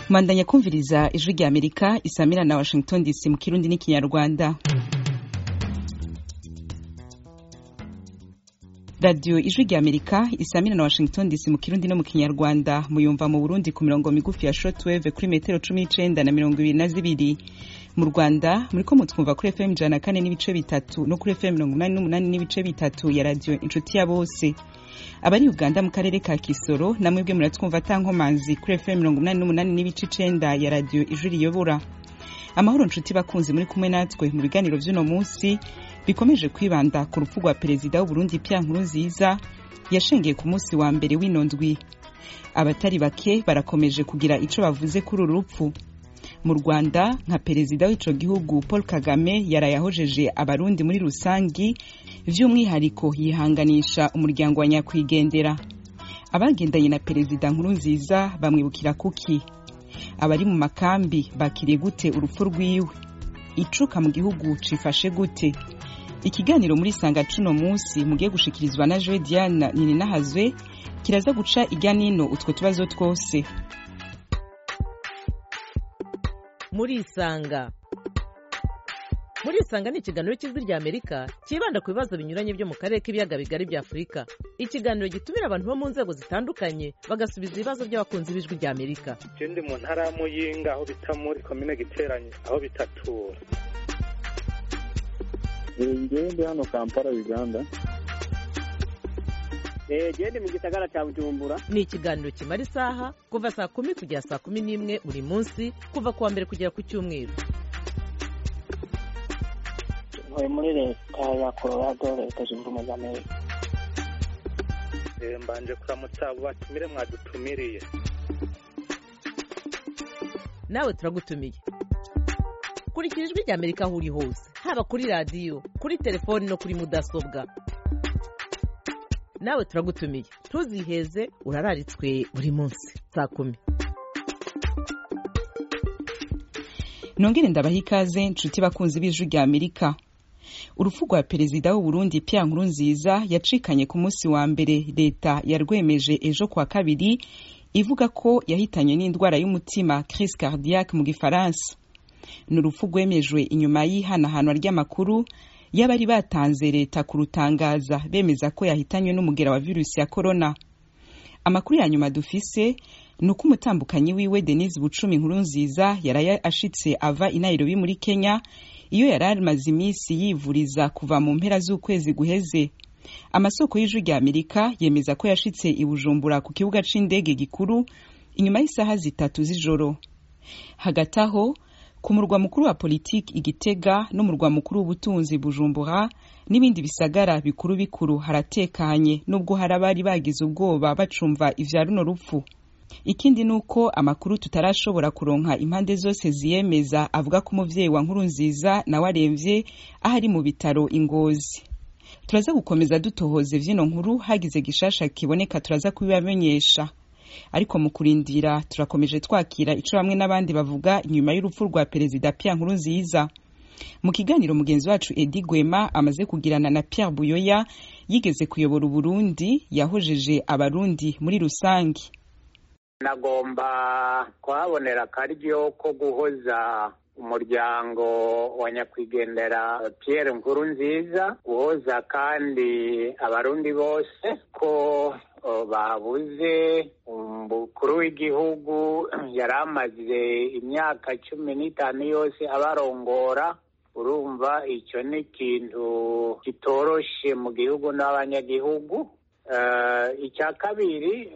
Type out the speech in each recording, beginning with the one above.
Mandanya kumviriza ijwi rya Amerika isamira na Washington DC mu Kirundi n'ikinyarwanda. Radio ijwi rya Amerika isamira na Washington DC mu Kirundi no mu kinyarwanda muyumva mu Burundi ku mirongo migufi ya shortwave kuri metero 19 na 22. Mu Rwanda muriko mutwumva kuri FM 104 n'ibice bitatu no kuri FM 88 n'ibice bitatu ya radio Inshuti ya Bose. Abari Uganda mu karere ka Kisoro namwe bwe muratwumva tankomanzi kuri FM 88 n'ibice 9 ya radio Ijwi riyobora. Amahoro nshuti bakunzi muri kumwe natwe mu biganiro vy'uno munsi bikomeje kwibanda ku rupfu rwa perezida w'u Burundi Pierre Nkurunziza yashengeye ku munsi wa mbere w'inondwi. Abatari bake barakomeje kugira ico bavuze kuri uru rupfu. Mu Rwanda nka perezida w'ico gihugu Paul Kagame yarayahojeje abarundi muri rusangi vy'umwihariko yihanganisha umuryango wa nyakwigendera. Abagendanye na perezida Nkurunziza bamwibukira kuki? Abari mu makambi bakiriye gute urupfu rwiwe? Icuka mu gihugu cifashe gute? Ikiganiro muri sanga cuno munsi mugiye gushikirizwa na Joe Diane Nininahazwe kiraza guca ijyanino utwo tubazo twose. Muri isanga ni ikiganiro cy'Ijwi rya Amerika kibanda ku bibazo binyuranye byo mu karere k'ibiyaga bigari bya Afurika. Ikiganiro gitumira abantu bo mu nzego zitandukanye bagasubiza ibibazo by'abakunzi b'Ijwi rya Amerika. Ndi mu ntara ya Muyinga aho bita muri commune Giteranye aho bitatura. Ndi hano Kampala Uganda. Gende mu gisagara cya Bujumbura. Ni ikiganiro kimara isaha kuva saa 10 kugera saa 11 buri munsi kuva kuwa mbere kugera ku cyumweru. Muri leta ya Colorado leta zunze ubumwe za Amerika. Mbanje kuramutsa batumire mwadutumiriye. Nawe turagutumiye. Kurikira Ijwi rya Amerika aho uri hose, haba kuri radio, kuri telefoni no kuri mudasobwa. Nawe turagutumiye. Ntuziheze urararitswe buri munsi saa 10. Nongere ndabaha ikaze nshuti bakunzi b'Ijwi rya Amerika. Urupfu rwa perezida w'u Burundi Pierre Nkurunziza yacikanye ku munsi wa mbere leta yarwemeje ejo kwa kabiri ivuga ko yahitanye n'indwara y'umutima crise cardiaque mu gifaransa. N'urupfu rwemejwe inyuma y'ihanahanwa ry'amakuru y'abari batanze leta kurutangaza bemeza ko yahitanywe n'umugera wa virusi ya corona. Amakuru ya nyuma dufise nuko umutambukanyi wiwe Denise Bucumi Nkurunziza yaraya ashitse ava i Nairobi muri Kenya iyo yaramaze iminsi yivuriza kuva mu mpera z'ukwezi guheze. Amasoko y'Ijwi rya Amerika yemeza ko yashitse i Bujumbura ku kibuga c'indege gikuru inyuma y'isaha 3 z'ijoro. Hagati aho ku murwa mukuru wa politiki Igitega no murwa mukuru w'ubutunzi Bujumbura n'ibindi bisagara bikuru haratekanye nubwo harabari bagize ubwoba bacumva ivya runo rupfu. Ikindi nuko amakuru tutarashobora kuronka impande zose ziyemeza avuga ko umuvyeyi wa Nkurunziza nawe aremvye ahari mu bitaro Ingozi. Turaza gukomeza dutohoze vyino nkuru hagize gishasha kiboneka turaza kubibamenyesha. Ariko mu kurindira turakomeje twakira ico bamwe n'abandi bavuga inyuma y'urupfu rwa perezida Pierre Nkurunziza. Mu kiganiro mugenzi wacu Edi Gwema amaze kugirana na Pierre Buyoya yigeze kuyobora Burundi yahojeje abarundi muri rusangi. Nagomba kuhabonera akaryo ko guhoza umuryango wa nyakwigendera Pierre Nkurunziza, guhoza kandi abarundi bose ko babuze umukuru w'igihugu yaramaze imyaka 15 yose abarongora. Urumva icyo ni ikintu kitoroshe mu gihugu n'abanyagihugu. Icya kabiri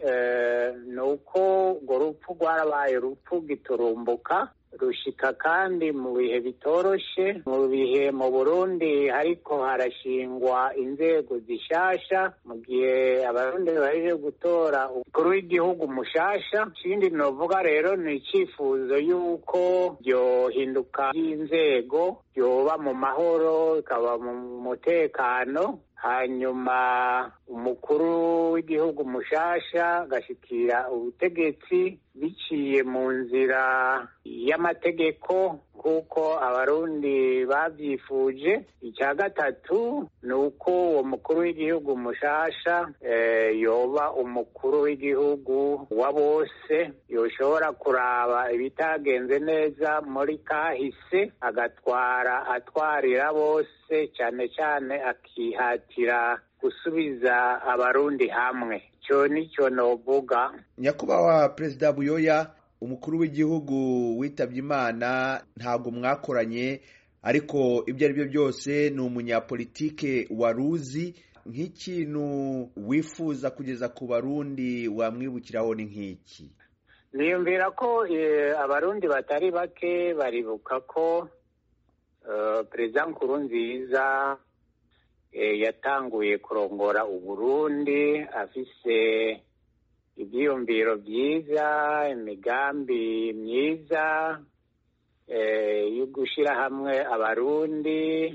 nuko urwo rupfu rwarabaye urupfu giturumbuka rushika kandi mu bihe bitoroshe, mu bihe mu Burundi hariko harashingwa inzego zishasha mu gihe abarundi baje gutora umukuru w'igihugu mushasha. Ikindi novuga rero ni icifuzo yuko byohinduka inzego byoba mu mahoro ikaba mu mutekano, hanyuma umukuru w'igihugu mushasha gashikira ubutegetsi biciye mu nzira y'amategeko kuko abarundi bavyifuje. Icya gatatu ni uko uwo mukuru w'igihugu mushasha yoba umukuru w'igihugu wa bose, yoshobora kuraba ibitagenze neza muri kahise atwarira bose, cyane cyane akihatira gusubiza abarundi hamwe. Cyo nicyo novuga. Nyakubahwa Perezida Buyoya, umukuru w'igihugu witabye Imana, ntabwo mwakoranye, ariko ibyo ari byo byose ni umunyapolitike waruzi. Nk'ikintu wifuza kugeza ku barundi wamwibukiraho ni nk'iki? Niyumvira ko abarundi batari bake baribuka ko Perezida Nkurunziza yatanguye kurongora Uburundi afise ibyiyumviro byiza, imigambi myiza yo gushyira hamwe abarundi,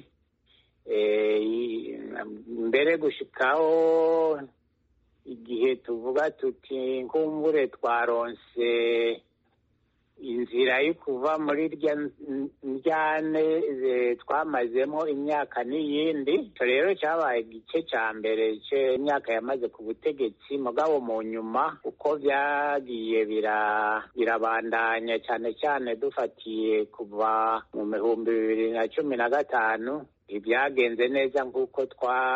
mbere gushikaho igihe tuvuga tuti nkumbure twaronse inzira yo kuva muri njyane twamazemo imyaka n'iyindi. Rero cyabaye igice cya mbere cy'imyaka yamaze ku butegetsi, mugabo mu nyuma uko byagiye birabandanya, cyane cyane dufatiye kuva mu 2015 ibyagenze neza nk'uko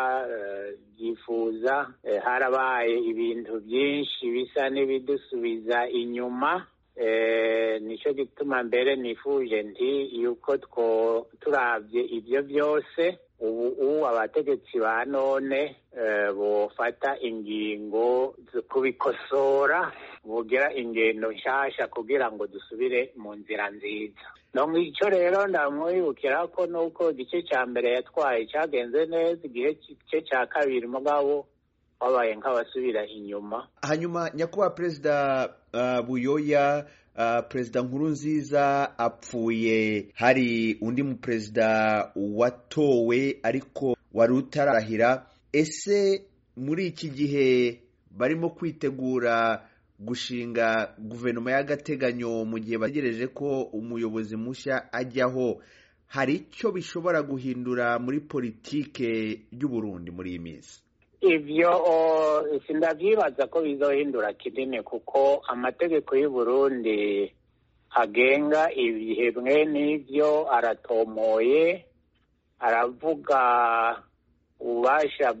twabyifuza. Harabaye ibintu byinshi bisa n'ibidusubiza inyuma. Nicyo gituma mbere nifuje nti yuko turabye ibyo byose ubu abategetsi ba none bofata ingingo zo kubikosora, bugira ingendo nshyashya kugira ngo dusubire mu nzira nziza. Icyo rero ndamwibukira ko nuko igice cya mbere yatwaye cyagenze neza, igice cya kabiri mugabo wabaye nk'abasubira inyuma. Hanyuma nyakubahwa Perezida Buyoya, Perezida Nkurunziza apfuye, hari undi mu perezida watowe ariko wari utararahira. Ese muri iki gihe barimo kwitegura gushinga guverinoma y'agateganyo mu gihe bategereje ko umuyobozi mushya ajyaho, hari icyo bishobora guhindura muri politike y'u Burundi muri iyi minsi? Ibyo sindabyibaza ko bizohindura kinini, kuko amategeko y'u Burundi agenga ibihe mwene ibyo aratomoye, aravuga ububasha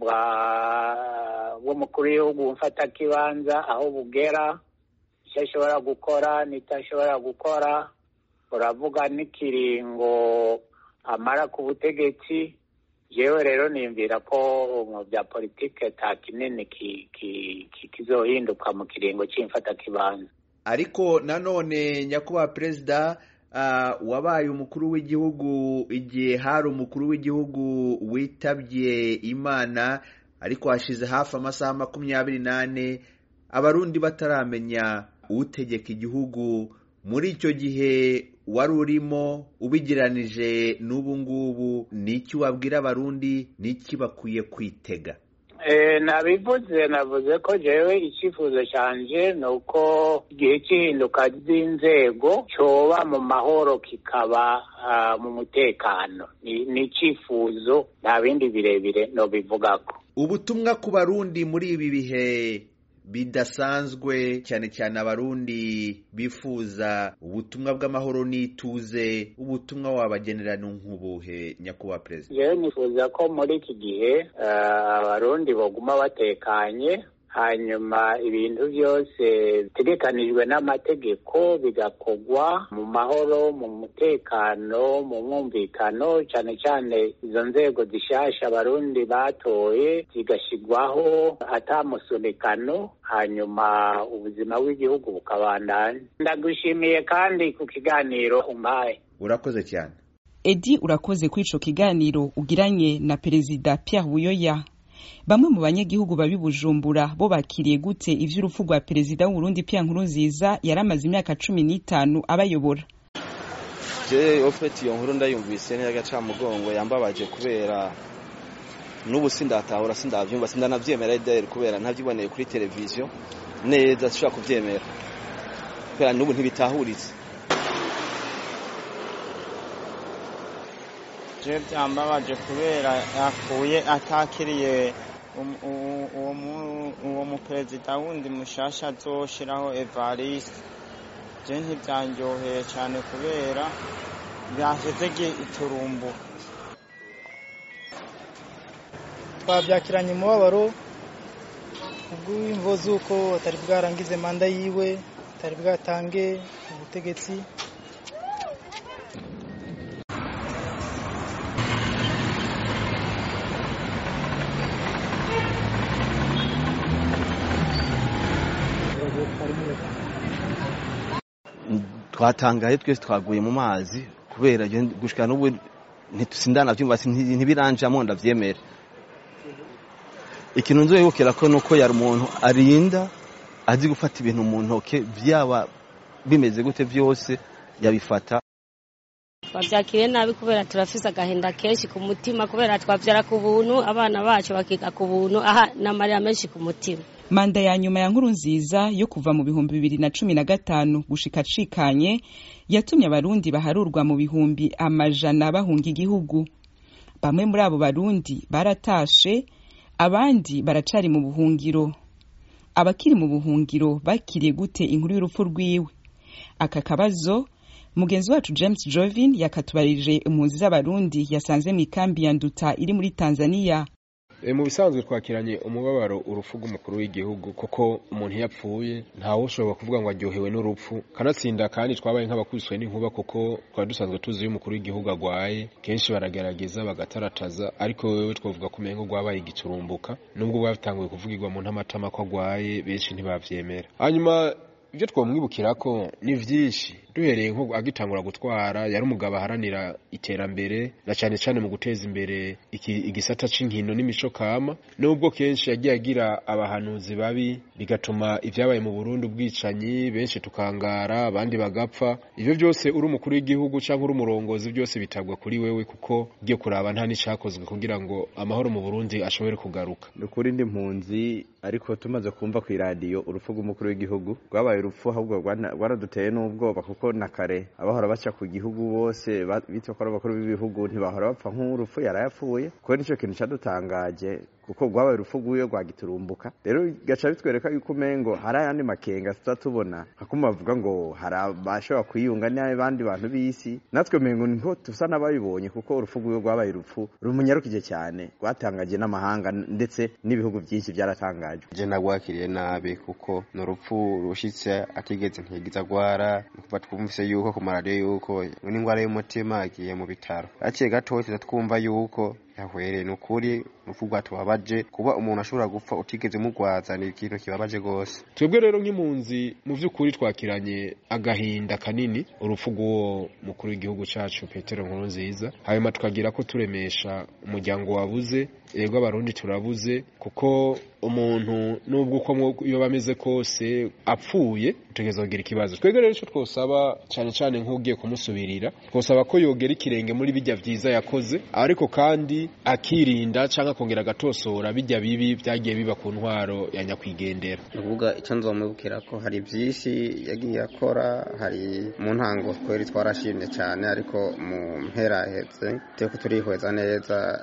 bw'umukuru w'igihugu mfata kibanza aho bugera, icyo ashobora gukora n'itashobora gukora, uravuga n'ikiringo amara ku butegetsi. Yewe rero niyumvira ko mu bya politike ta kinini kizohinduka mu kiringo cy'imfata kibanza. Ariko nanone nyakubahwa Perezida, wabaye umukuru w'igihugu igihe hari umukuru w'igihugu witabye Imana, ariko hashize hafi amasaha 24 abarundi bataramenya utegeka igihugu. Muri icyo gihe wari urimo, ubigiranije n'ubu ngubu, n'iki wabwira abarundi, n'iki bakwiye kwitega? navuze ko jewe icyifuzo cyanje ni uko igihe cy'ihinduka ry'inzego cyoba mu mahoro, kikaba mu mutekano. Ni icyifuzo, nta bindi birebire no bivugako. Ubutumwa ku barundi muri ibi bihe bidasanzwe, cyane cyane abarundi bifuza ubutumwa bw'amahoro n'ituze, ubutumwa wabagenera nk'ubuhe nyakubahwa Perezida? Jewe nifuza ko muri iki gihe abarundi baguma batekanye, hanyuma ibintu byose bitegekanijwe n'amategeko bigakogwa mu mahoro, mu mutekano, mu mwumvikano. Cyane cyane izo nzego zishasha abarundi batoye zigashigwaho atamusunikano, hanyuma ubuzima bw'igihugu bukabandanya. Ndagushimiye kandi ku kiganiro umpaye. Urakoze cyane. Edi, urakoze kuri ico kiganiro ugiranye na Perezida Pierre Buyoya. Bamwe mu banyagihugu babi Bujumbura bo bakiriye gute ivy'urupfu rwa Perezida w'u Burundi Pierre Nkurunziza yaramaze imyaka 15 abayobora? Ofeti iyo nkuru ndayumvise n'agacamugongo yambabaje, kubera n'ubu sindatahura, sindavyumva, sindanavyemera ideri, kubera ntavyiboneye kuri televiziyo neza, sishaka kuvyemera kubera n'ubu ntibitahuritse. je byambabaje kubera yapfuye atakiriye uwo muperezida wundi mushasha azoshiraho Evariste. Je ntibyanyoheye cyane kubera byashyize iturumbu. Twabyakiranye umubabaro ubw'imvo z'uko atari bwarangize manda yiwe, atari bwatange ubutegetsi. Twatangaye twese twaguye mu mazi kubera gushika n'ubu ntitusindana byumva ntibiranjamo ndavyemera. Ikintu nzoyibukira ko nuko yari umuntu arinda azi gufata ibintu mu ntoke byaba bimeze gute byose yabifata. Twabyakiriye nabi kubera turafise agahinda kenshi ku mutima kubera twavyara ku buntu, abana bacu bakiga ku buntu, aha n'amarira menshi ku mutima. Manda ya nyuma ya Nkurunziza yo kuva mu 2015 gushika cikanye yatumye abarundi baharurwa mu bihumbi amajana bahunga igihugu. Bamwe muri abo barundi baratashe, abandi baracari mu buhungiro. Abakiri mu buhungiro bakiriye gute inkuru y'urupfu rwiwe? Aka kabazo mugenzi wacu James Jovin yakatubarije impunzi z'abarundi yasanze mu ikambi ya Nduta iri muri Tanzania. Mu bisanzwe twakiranye umubabaro urupfu rw'umukuru w'igihugu kuko umuntu yapfuye ntawe ushobora kuvuga ngo aryohewe n'urupfu, kanatsinda kandi twabaye nk'abakubiswe n'inkuba kuko twari dusanzwe tuzi iyo umukuru w'igihugu agwaye kenshi baragerageza bagatarataza, ariko wewe twavuga ko umengo gwabaye igiturumbuka nubwo bwatanguye kuvugirwa mu ntamatama ko agwaye benshi ntibavyemera. Hanyuma ibyo twamwibukira ko ni vyinshi, duhereye nko agitangura gutwara yari umugabo aharanira iterambere na cyane cyane mu guteza imbere igisata c'inkino n'imico kama, nubwo kenshi yagiye agira abahanuzi babi bigatuma ivyabaye mu Burundi ubwicanyi benshi tukangara abandi bagapfa. Ivyo byose uri umukuru w'igihugu canke uri umurongozi byose bitagwa kuri wewe kuko ugiye kuraba nta nicakozwe kugira ngo amahoro mu Burundi ashobore kugaruka. Nukuri ndi mpunzi ariko tumaze kumva ku radio urupfu rw'umukuru w'igihugu rwabaye urupfu ahubwo rwaraduteye n'ubwoba kuko na kare abahora baca ku gihugu bose bitwa ko abakuru b'ibihugu ntibahora bapfa nk'urupfu yarayapfuye kuko nico kintu cadutangaje kuko rwabaye urupfu rw'uyo rwagiturumbuka. Rero gaca bitwereka yuko umengo hari ayandi makenga tutatubona hakuma bavuga ngo hari abashobora kwiyunga n'abandi bantu b'isi, natwe mengo niho tusa n'abayibonye kuko urupfu rw'uyo rwabaye urupfu rumunyarukije cyane rwatangaje n'amahanga ndetse n'ibihugu byinshi byaratangaje. Je nagwakiriye nabi kuko n'urupfu rushitse atigeze ntigiza gwara kuba twumvise yuko ku maradiyo yuko n'ingwara y'umutima agiye mu bitaro. Aciye gato twumva yuko yahwereye n'ukuri urupfu rwatubabaje kuba umuntu ashobora gupfa utigeze mugwaza ni ikintu kibabaje gose. Twebwe rero nk'impunzi mu vy'ukuri twakiranye agahinda kanini urupfu rw'uwo mukuru w'igihugu cacu Petero Nkurunziza, hanyuma tukagira ko turemesha umuryango wabuze, yego abarundi turabuze kuko umuntu nubwo uko iyo bameze kose apfuye utegeza kugira ikibazo. Twebwe rero ico twosaba cyane cyane nk'ugiye kumusubirira twosaba ko yogera ikirenge muri bijya vyiza yakoze, ariko kandi akirinda canka kongera gatosora bijya bibi byagiye biba ku ntwaro ya nyakwigendera. Nuvuga icyo nzomubukira ko hari byinshi yagiye akora, hari mu ntango twari twarashimye cyane ariko mu mpera hetse teko turihweza neza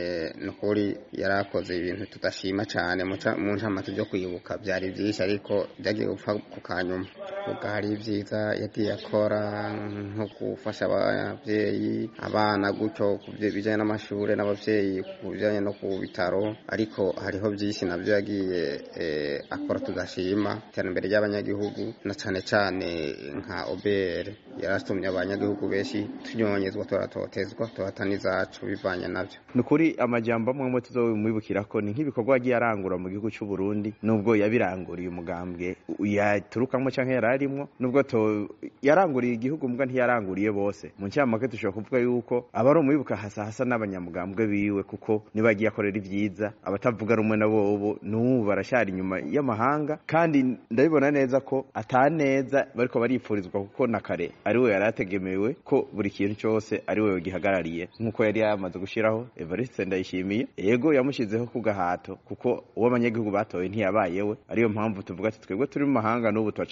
nukuri yarakoze ibintu tudashima cyane mu ncamake byo kwibuka byari byinshi ariko byagiye gupfa ku kanyuma. Kuko hari ibyiza yagiye akora nko gufasha ababyeyi abana gutyo ku bijyanye n'amashuri n'ababyeyi ku bijyanye no ku bitaro, ariko hariho byinshi nabyo yagiye akora tudashima iterambere ry'abanyagihugu na cyane cyane nka OBR yaratumye abanyagihugu benshi tunyonyezwa turatotezwa tuhatana izacu bivanye nabyo. Nukuri amajambo amwe tuzomwibukira ko ni nk'ibikorwa yagiye arangura mu gihugu cy'u Burundi, nubwo yabiranguriye umugambwe yaturukamo canke yararimwo, nubwo yaranguriye igihugu mbwa ntiyaranguriye bose. Mu ncamake dushobora kuvuga yuko abari umwibuka hasa n'abanyamugambwe biwe kuko nibagiye akorera ivyiza, abatavuga rumwe nabo ubu n'ubu barashari inyuma y'amahanga, kandi ndabibona neza ko ataneza bariko baripfurizwa kuko na kare ari we yarategemewe ko buri kintu cyose ari we gihagarariye nkuko yari yamaze gushiraho Evariste Ndayishimiye. Yego yamushizeho ku gahato kuko uwo abanyagihugu batoye ntiyabayewe, ariyo mpamvu tuvuga ati twebwe turi mu mahanga n'ubu twacafise ubwoba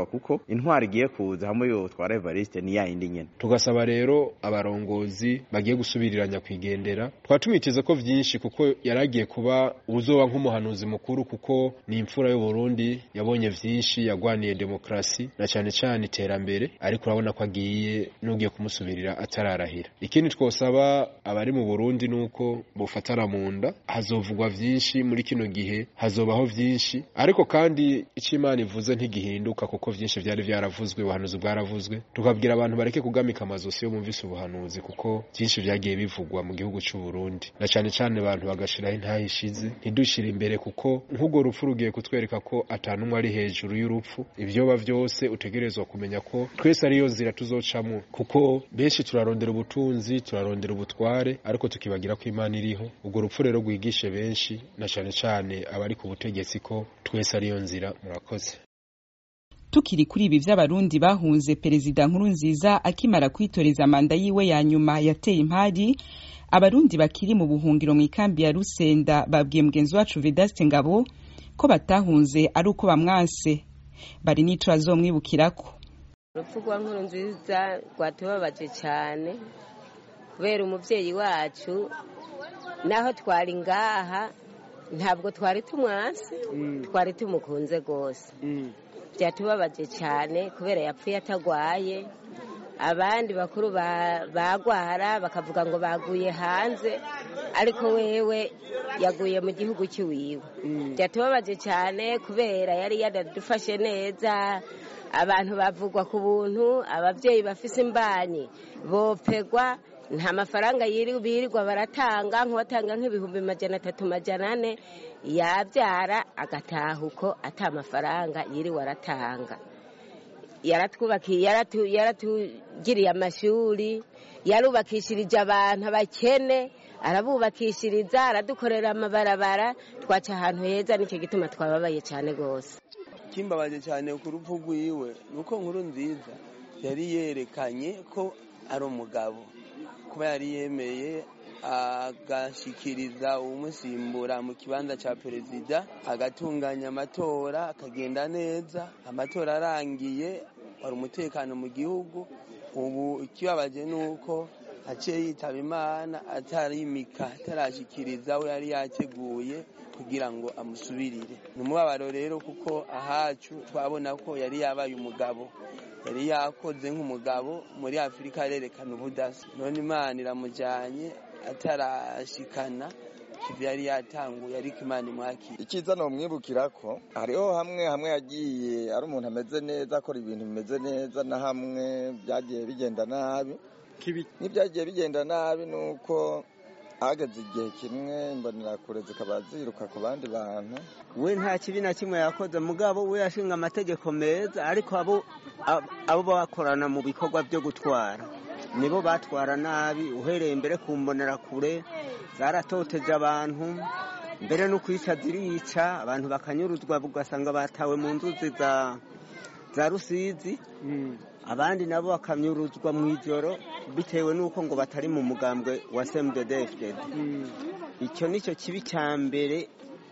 ubwoba kuko intwari igiye kuza hamwe yo twara Evariste ni yindi nyene. Tugasaba rero abarongozi bagiye gusubiriranya kwigendera twatumitize ko vyinshi kuko yaragiye kuba uzoba nk'umuhanuzi mukuru kuko ni imfura y'u Burundi yabonye vyinshi yagwaniye demokrasi na cyane cyane iterambere ariko urabona ko agiye n'ugiye kumusubirira atararahira. Ikindi twosaba abari mu Burundi nuko bofatara mu nda hazovugwa vyinshi muri kino gihe hazobaho vyinshi ariko kandi icimana ivuze ntigihinduka kuko vyinshi vyari vyaravuzwe ubuhanuzi bwaravuzwe tukabwira abantu bareke kugamika amazosi yo mumvise ubuhanuzi kuko vyinshi vyagiye bivugwa mu gihugu cy'u Burundi na cyane cyane abantu bagashiraho intahishize ntidushire imbere kuko nk'ugo rupfu rugiye kutwereka ko atanumwe ari hejuru y'urupfu ivyoba vyose utegerezwa kumenya ko twese ariyo nzira tuzocamo kuko benshi turarondera ubutunzi turarondera ubutware ariko tukibagira ko Imana iriho ubwo rupfu rero rwigishe benshi na cyane cyane abari ku butegetsi ko twese ariyo nzira. Murakoze. Tukiri kuri ibi vy'abarundi bahunze Perezida Nkurunziza akimara kwitoreza manda yiwe ya nyuma yateye impari abarundi bakiri mu buhungiro mu ikambi ya Rusenda babwiye mugenzi wacu Vedaste Ngabo ko batahunze ari uko bamwanse bari nico azomwibukirako. Urupfu rwa Nkurunziza rwatubabaje cyane kubera umuvyeyi wacu naho twari ngaha ntabwo twari tumwanse twari tumukunze gose byatubabaje cyane kubera yapfuye atagwaye abandi bakuru bagwara bakavuga ngo baguye hanze ariko wewe yaguye mu gihugu cy'iwiwe byatubabaje cyane kubera yari yadufashe neza abantu bavugwa ku buntu abavyeyi bafise imbanyi bopegwa nta mafaranga birirwa baratanga nk'uwatanga nk'ibihumbi 300 400 yabyara agataha uko ata mafaranga yiriwe aratanga. Yaratwubakiye yaratugiriye amashuri yarubakishirije abantu abakene arabubakishiriza aradukorera amabarabara twaca ahantu heza nicyo gituma twababaye cyane gose. Kimbabaje cyane ku rupfu rwiwe nuko Nkurunziza yari yerekanye ko ari umugabo kuba yari yemeye agashikiriza umusimbura mu kibanza ca perezida agatunganya amatora akagenda neza amatora arangiye wari umutekano mu gihugu. Ubu ikibabaje nuko aciye yitaba Imana atarimika atarashikiriza we yari yateguye kugira ngo amusubirire. Numubabaro rero kuko ahacu twabona ko yari yabaye umugabo yari yakoze nk'umugabo muri Afrika yerekana ubudasa none Imana iramujanye atarashikana kivyo yari yatanguye ariko Imana imwakira. Ikiza no mwibukirako hariho hamwe yagiye ari umuntu ameze neza akora ibintu bimeze neza na hamwe byagiye bigenda nabi n'ibyagiye bigenda nabi nuko hageze igihe kimwe imbonerakure zikaba ziruka ku bandi bantu. We nta kibi na kimwe yakoze mugabo we yashinga amategeko meza ariko abo bakorana mu bikorwa byo gutwara nibo batwara nabi uhereye mbere ku mbonerakure zaratoteje abantu mbere no kwica zirica abantu bakanyuruzwa bugasanga batawe mu nzuzi za Rusizi abandi nabo bakamyuruzwa mu ijoro bitewe nuko ngo batari mu mugambwe wa CNDD-FDD. Icyo nicyo kibi cya mbere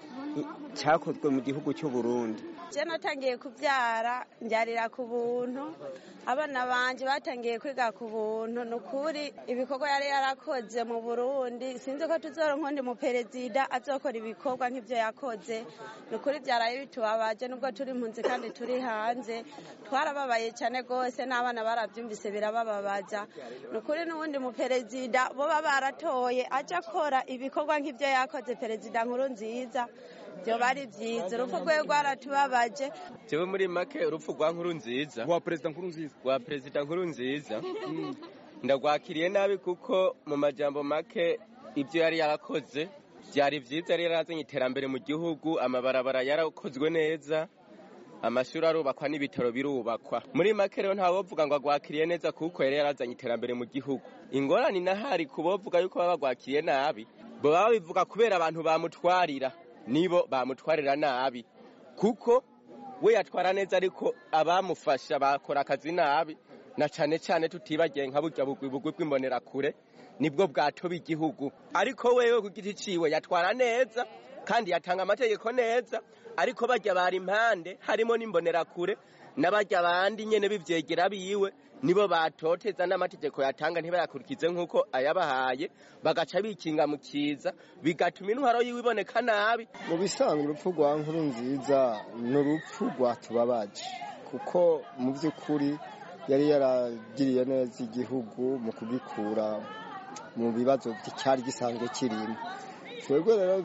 cyakozwe mu gihugu cy'u Burundi. Je natangiye kubyara ndyarira ku buntu abana banje batangiye kwiga ku buntu nukuri ibikorwa yari yarakoze mu Burundi sinzi ko tuzoronka ndi mu perezida azokora ibikorwa nk'ivyo yakoze nukuri byaraye bitubabaje nubwo turi impunzi kandi turi hanze twarababaye cyane gose n'abana baravyumvise birabababaza nukuri n'ubundi mu perezida bo baratoye aje akora ibikorwa nk'ivyo yakoze perezida Nkurunziza byo bari byiza urupfu rwe rwaratubabaje. Jewe muri make urupfu rwa Nkurunziza rwa perezida Nkurunziza ndagwakiriye nabi kuko mu majambo make ibyo yari yarakoze byari byiza yari yarazanye iterambere mu gihugu amabarabara yarakozwe neza amashuri arubakwa n'ibitaro birubakwa muri make rero ntawovuga ngo agwakiriye neza kuko yari yarazanye iterambere mu gihugu. Ingorane nahari kubovuga yuko babagwakiriye nabi bo baba bivuga kubera abantu bamutwarira nibo bamutwarira nabi kuko we yatwara neza ariko abamufasha bakora akazi nabi na cyane cyane tutibagiye nka burya bugwi bw'imbonerakure nibwo bwatoba igihugu ariko wewe ku giti ciwe yatwara neza kandi yatanga amategeko neza, ariko bajya bari impande harimo n'imbonerakure n'abajya bandi nyene bivyegera biwe nibo batoteza n'amategeko yatanga ntibayakurikize nk'uko ayabahaye, bagaca bikinga mu kiza, bigatuma intwaro yiwe iboneka nabi. Mu bisanzwe urupfu rwa Nkurunziza ni urupfu rwatubabaje, kuko mu by'ukuri yari yaragiriye neza igihugu mu kugikura mu bibazo cyari gisanzwe kirimo. Twebwe rero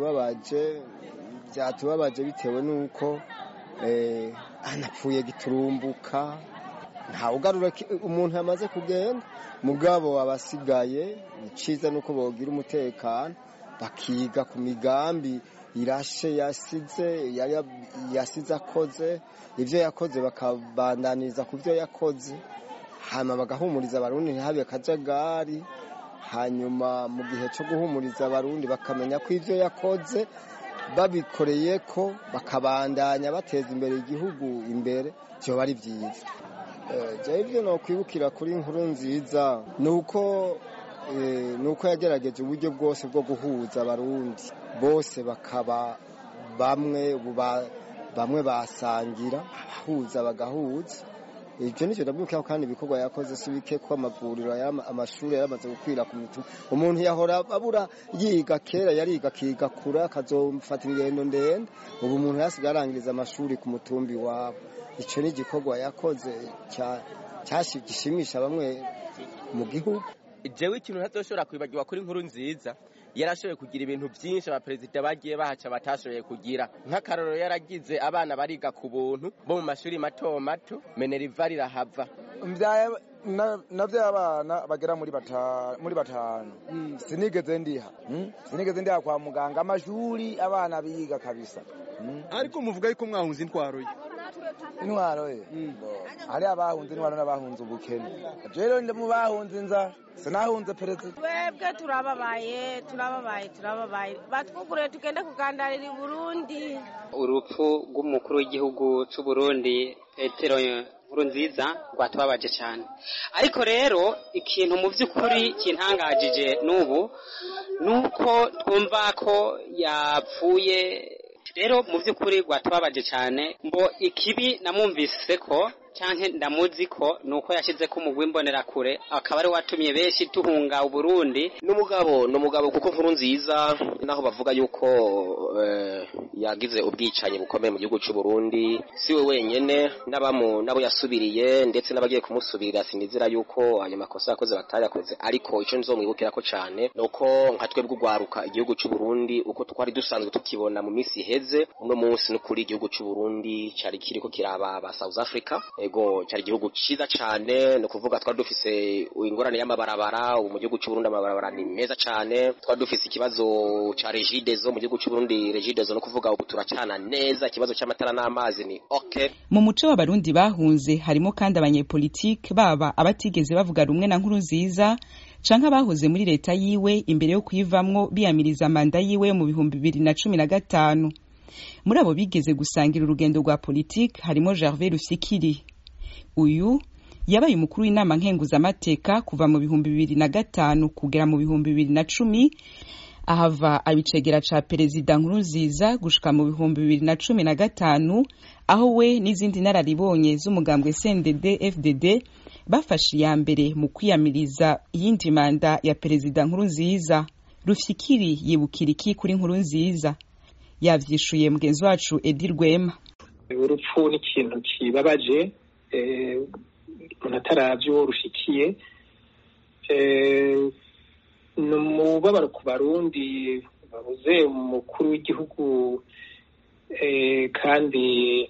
byatubabaje bitewe n'uko anapfuye giturumbuka, nta ugarura umuntu yamaze kugenda, mugabo abasigaye iciza nuko bogira umutekano bakiga ku migambi irashe yasize akoze, ivyo yakoze bakabandaniriza ku byo yakoze, hama bagahumuriza abarundi ntihabe akajagari, hanyuma mu gihe cyo guhumuriza abarundi bakamenya ko ivyo yakoze babikoreye ko bakabandanya bateza imbere igihugu imbere, byo bari byiza. Ibyo no kwibukira kuri Nkurunziza nuko yagerageje uburyo bwose bwo guhuza abarundi bose bakaba bamwe basangira, abahuza bagahuza. Ibyo nicyo ndabyukaho, kandi ibikorwa yakoze si bike, ko amavuriro amashuri yaramaze gukwira ku mitumba. Umuntu yahora abura yiga, kera yariga akiga kure akazofata ingendo ndende, ubu umuntu yasigaye arangiriza amashuri ku mutumbi wabo. Icyo ni igikorwa yakoze gishimisha bamwe mu gihugu. Jewe ikintu ntazoshobora kwibagirwa kuri Nkurunziza, yarashoboye kugira ibintu byinshi abaperezida bagiye bahaca batashoboye kugira. Nk'akarorero yaragize abana bariga ku buntu bo mu mashuri mato mato, Meneriva rirahava. Navyo abana bagera muri batanu. Sinigeze ndiha kwa muganga, amashuri abana biga kabisa. Ariko muvuga yuko mwahunze intwaro ye. Intwaro ye hari abahunze intwaro n'abahunze ubukene. Rero ndi mu bahunze inzara, sinahunze perezida. Twebwe turababaye batwugure tugende kugandarira i Burundi. Urupfu rw'umukuru w'igihugu cy'u Burundi Petero Nkurunziza rwatubabaje cyane, ariko rero ikintu mu by'ukuri kintangajije n'ubu nuko twumva ko yapfuye. Rero mu by'ukuri rwatubabaje cyane, mbo ikibi namwumvise ko canke ndamuzi ko nuko yashize ko umugwi imbonerakure akaba ari watumye benshi tuhunga Uburundi. N'umugabo kuko Nkurunziza naho bavuga yuko yagize ubwicanyi bukomeye mu gihugu cy'u Burundi, siwe wenyene nabo yasubiriye ndetse n'abagiye kumusubirira, sinizira yuko ayo makosa yakoze batayakoze. Ariko ico nzomwibukira ko cyane nuko nka twebwe ugwaruka igihugu cy'u Burundi uko twari dusanzwe tukibona mu minsi iheze, uno munsi no kuri igihugu cy'u Burundi cyari kiriko kiraba ba South Africa. Ego cyari igihugu ciza cyane, no kuvuga twari dufise ingorane y'amabarabara, ubu mu gihugu cy'u Burundi amabarabara ni meza cyane. Twari dufise ikibazo ca Regideso mu gihugu cy'u Burundi, Regideso no kuvuga ubu turacana neza, ikibazo cy'amatara n'amazi ni okay. Mu muco w'abarundi bahunze harimo kandi abanyepolitike, baba abatigeze bavuga rumwe na Nkurunziza canke abahoze muri leta yiwe imbere yo kuyivamwo biyamiriza manda yiwe mu 2015. Muri abo bigeze gusangira urugendo rwa politike harimo Gervais Rufyikiri. Uyu yabaye umukuru w'inama nkenguzamateka kuva mu 2005 kugera mu 2010, ahava abicegera ca perezida Nkurunziza gushika mu 2015, aho we n'izindi nararibonye z'umugambwe CNDD FDD bafashe ya mbere mu kwiyamiriza iyindi manda ya perezida Nkurunziza. Rufyikiri yibukira iki kuri Nkurunziza? Yavyishuye mugenzi wacu Edi Rwema. Urupfu ni ikintu kibabaje, umuntu ataravyo rushikiye, n'umubabaro ku Barundi babuze umukuru w'igihugu, kandi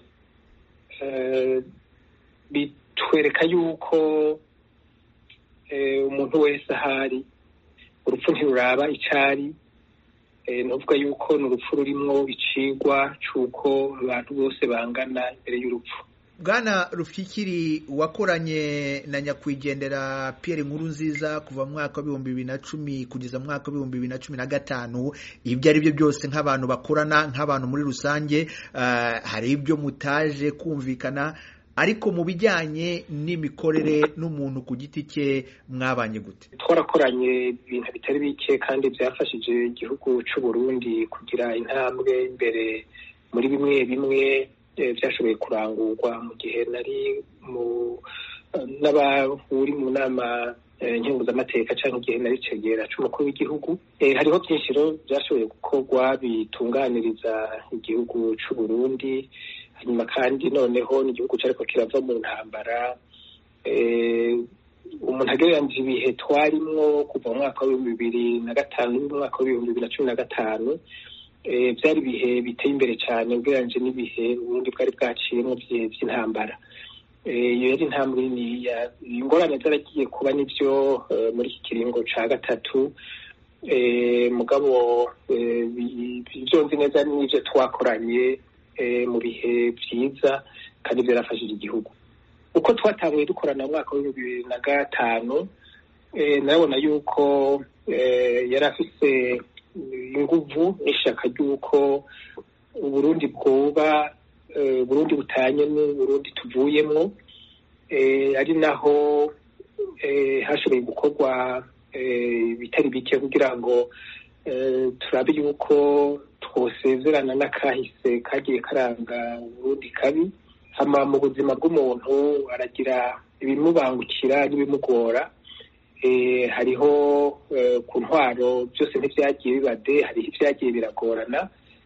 bitwereka yuko umuntu wese ahari urupfu ntiruraba icari. Nuvuga yuko n'urupfu rurimwo icigwa c'uko abantu bose bangana imbere y'urupfu. Bwana Rufyikiri, wakoranye na nyakwigendera Pierre Nkurunziza kuva mu mwaka wa 2010 kugeza mu mwaka wa 2015. Ibyo ari byo byose nk'abantu bakorana, nk'abantu muri rusange, hari ibyo mutaje kumvikana. ariko mu bijyanye n'imikorere n'umuntu ku giti cye mwabanye gute? Twarakoranye ibintu bitari bike kandi byafashije igihugu cy'u Burundi kugira intambwe imbere muri bimwe bimwe byashoboye kurangurwa mu gihe nari n'abahuri mu nama nkenguzamateka cyangwa igihe nari cegera c'umukuru w'igihugu. Hariho byinshi rero byashoboye gukorwa bitunganiriza igihugu cy'u Burundi, hanyuma kandi noneho n'igihugu cyariko kirava mu ntambara. Umuntu agereranyije ibihe twarimwo kuva mu mwaka wa 2005 n'umwaka wa 2015 byari ibihe biteye imbere cyane ugereranyije n'ibihe ubundi bwari bwaciyemo by'intambara. Iyo yari intambwe nini. Ingorane zaragiye kuba n'ibyo muri iki kiringo ca gatatu, mugabo ibyo nzi neza n'ibyo twakoranye mu bihe byiza kandi byarafashije igihugu. Uko twatanguye dukorana mu mwaka wa 2005 nabona yuko yari afise inguvu n'ishaka ry'uko Uburundi bwoba Burundi butanye n'Uburundi tuvuyemwo, ari naho hashoboye gukorwa bitari bike kugira ngo turabe yuko twosezerana n'akahise kagiye karanga Uburundi kabi. Hama mu buzima bw'umuntu aragira ibimubangukira n'ibimugora. Hariho ku ntwaro byose ntibyagiye bibade, hariho ibyagiye biragorana.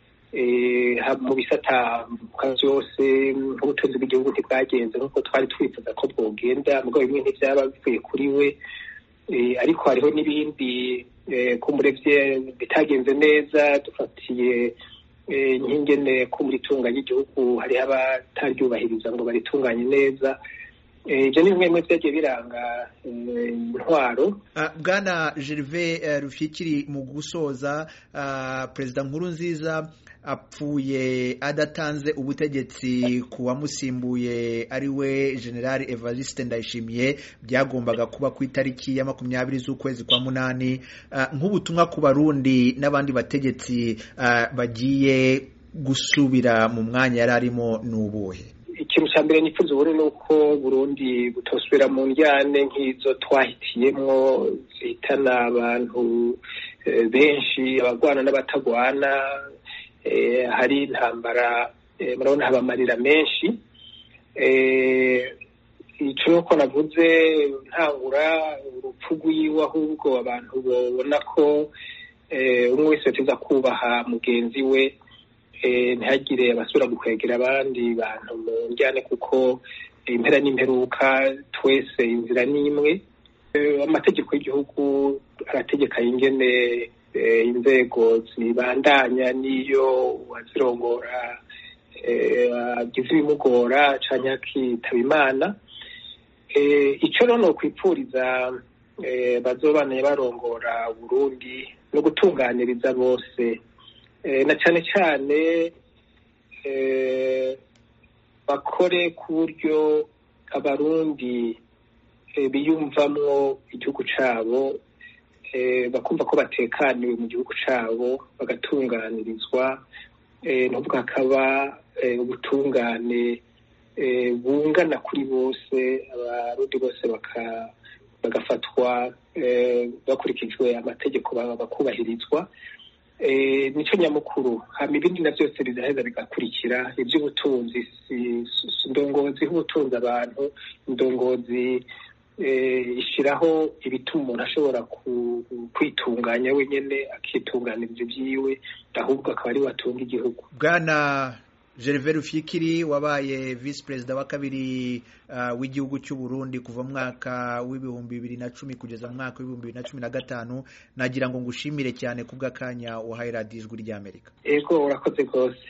Mu bisata byose nk'ubutunzi bw'igihugu ntibwagenze nk'uko twari twifuza ko bwogenda, mugabo bimwe ntibyaba bivuye kuri we. Ariko hariho n'ibindi kumurebye bitagenze neza, dufatiye nk'ingene ko muri tunga ry'igihugu hariho abataryubahiriza ngo baritunganye neza. Ibyo ni bimwe byagiye biranga intwaro. Bwana Gervais Rufyikiri, mu gusoza, Perezida Nkurunziza apfuye adatanze ubutegetsi ku wamusimbuye ari we General Evariste Ndayishimiye, byagombaga kuba ku itariki ya 20 z'ukwezi kwa munani. Nk'ubutumwa ku Barundi n'abandi bategetsi bagiye gusubira mu mwanya yari arimo n'ubuhe? Ikintu cya mbere nifuza ubu ni uko Burundi butosubira mu njyane nk'izo twahitiyemwo zihitana abantu benshi, abagwana n'abatagwana. Hari intambara, murabona haba amarira menshi. Ico ko navuze ntangura urupfu rwiwe, ahubwo abantu babona ko umwe wese ateza kubaha mugenzi we, ntihagire abasubira gukwegera abandi bantu mu njyane, kuko impera n'imperuka twese inzira n'imwe. Amategeko y'igihugu arategeka ingene inzego zibandanya n'iyo wazirongora agize ibimugora canke akitaba Imana. Ico rero no kwipfuriza bazobana barongora Burundi no gutunganiriza bose, na cane cyane bakore ku buryo Abarundi biyumvamwo igihugu cabo, bakumva ko batekaniwe mu gihugu cabo, bagatunganirizwa, n'ubwo hakaba ubutungane bungana kuri bose, Abarundi bose bagafatwa bakurikijwe amategeko, bakubahirizwa. Nico nyamukuru. Hama ibindi na byose bizaheza bigakurikira. Iby'ubutunzi, indongozi h'ubutunzi abantu, indongozi ishiraho ibituma umuntu ashobora kwitunganya wenyene, akitunganiriza ibyiwe, ahubwo akaba ari watunga igihugu. Bwana Gervais Rufyikiri, wabaye Vice President wa kabiri w'igihugu cy'u Burundi kuva mu mwaka w'2010 kugeza mu mwaka w'2015, nagira ngo ngushimire cyane kubw'akanya wahaye Radio Ijwi ry'Amerika. Ego, urakoze rwose.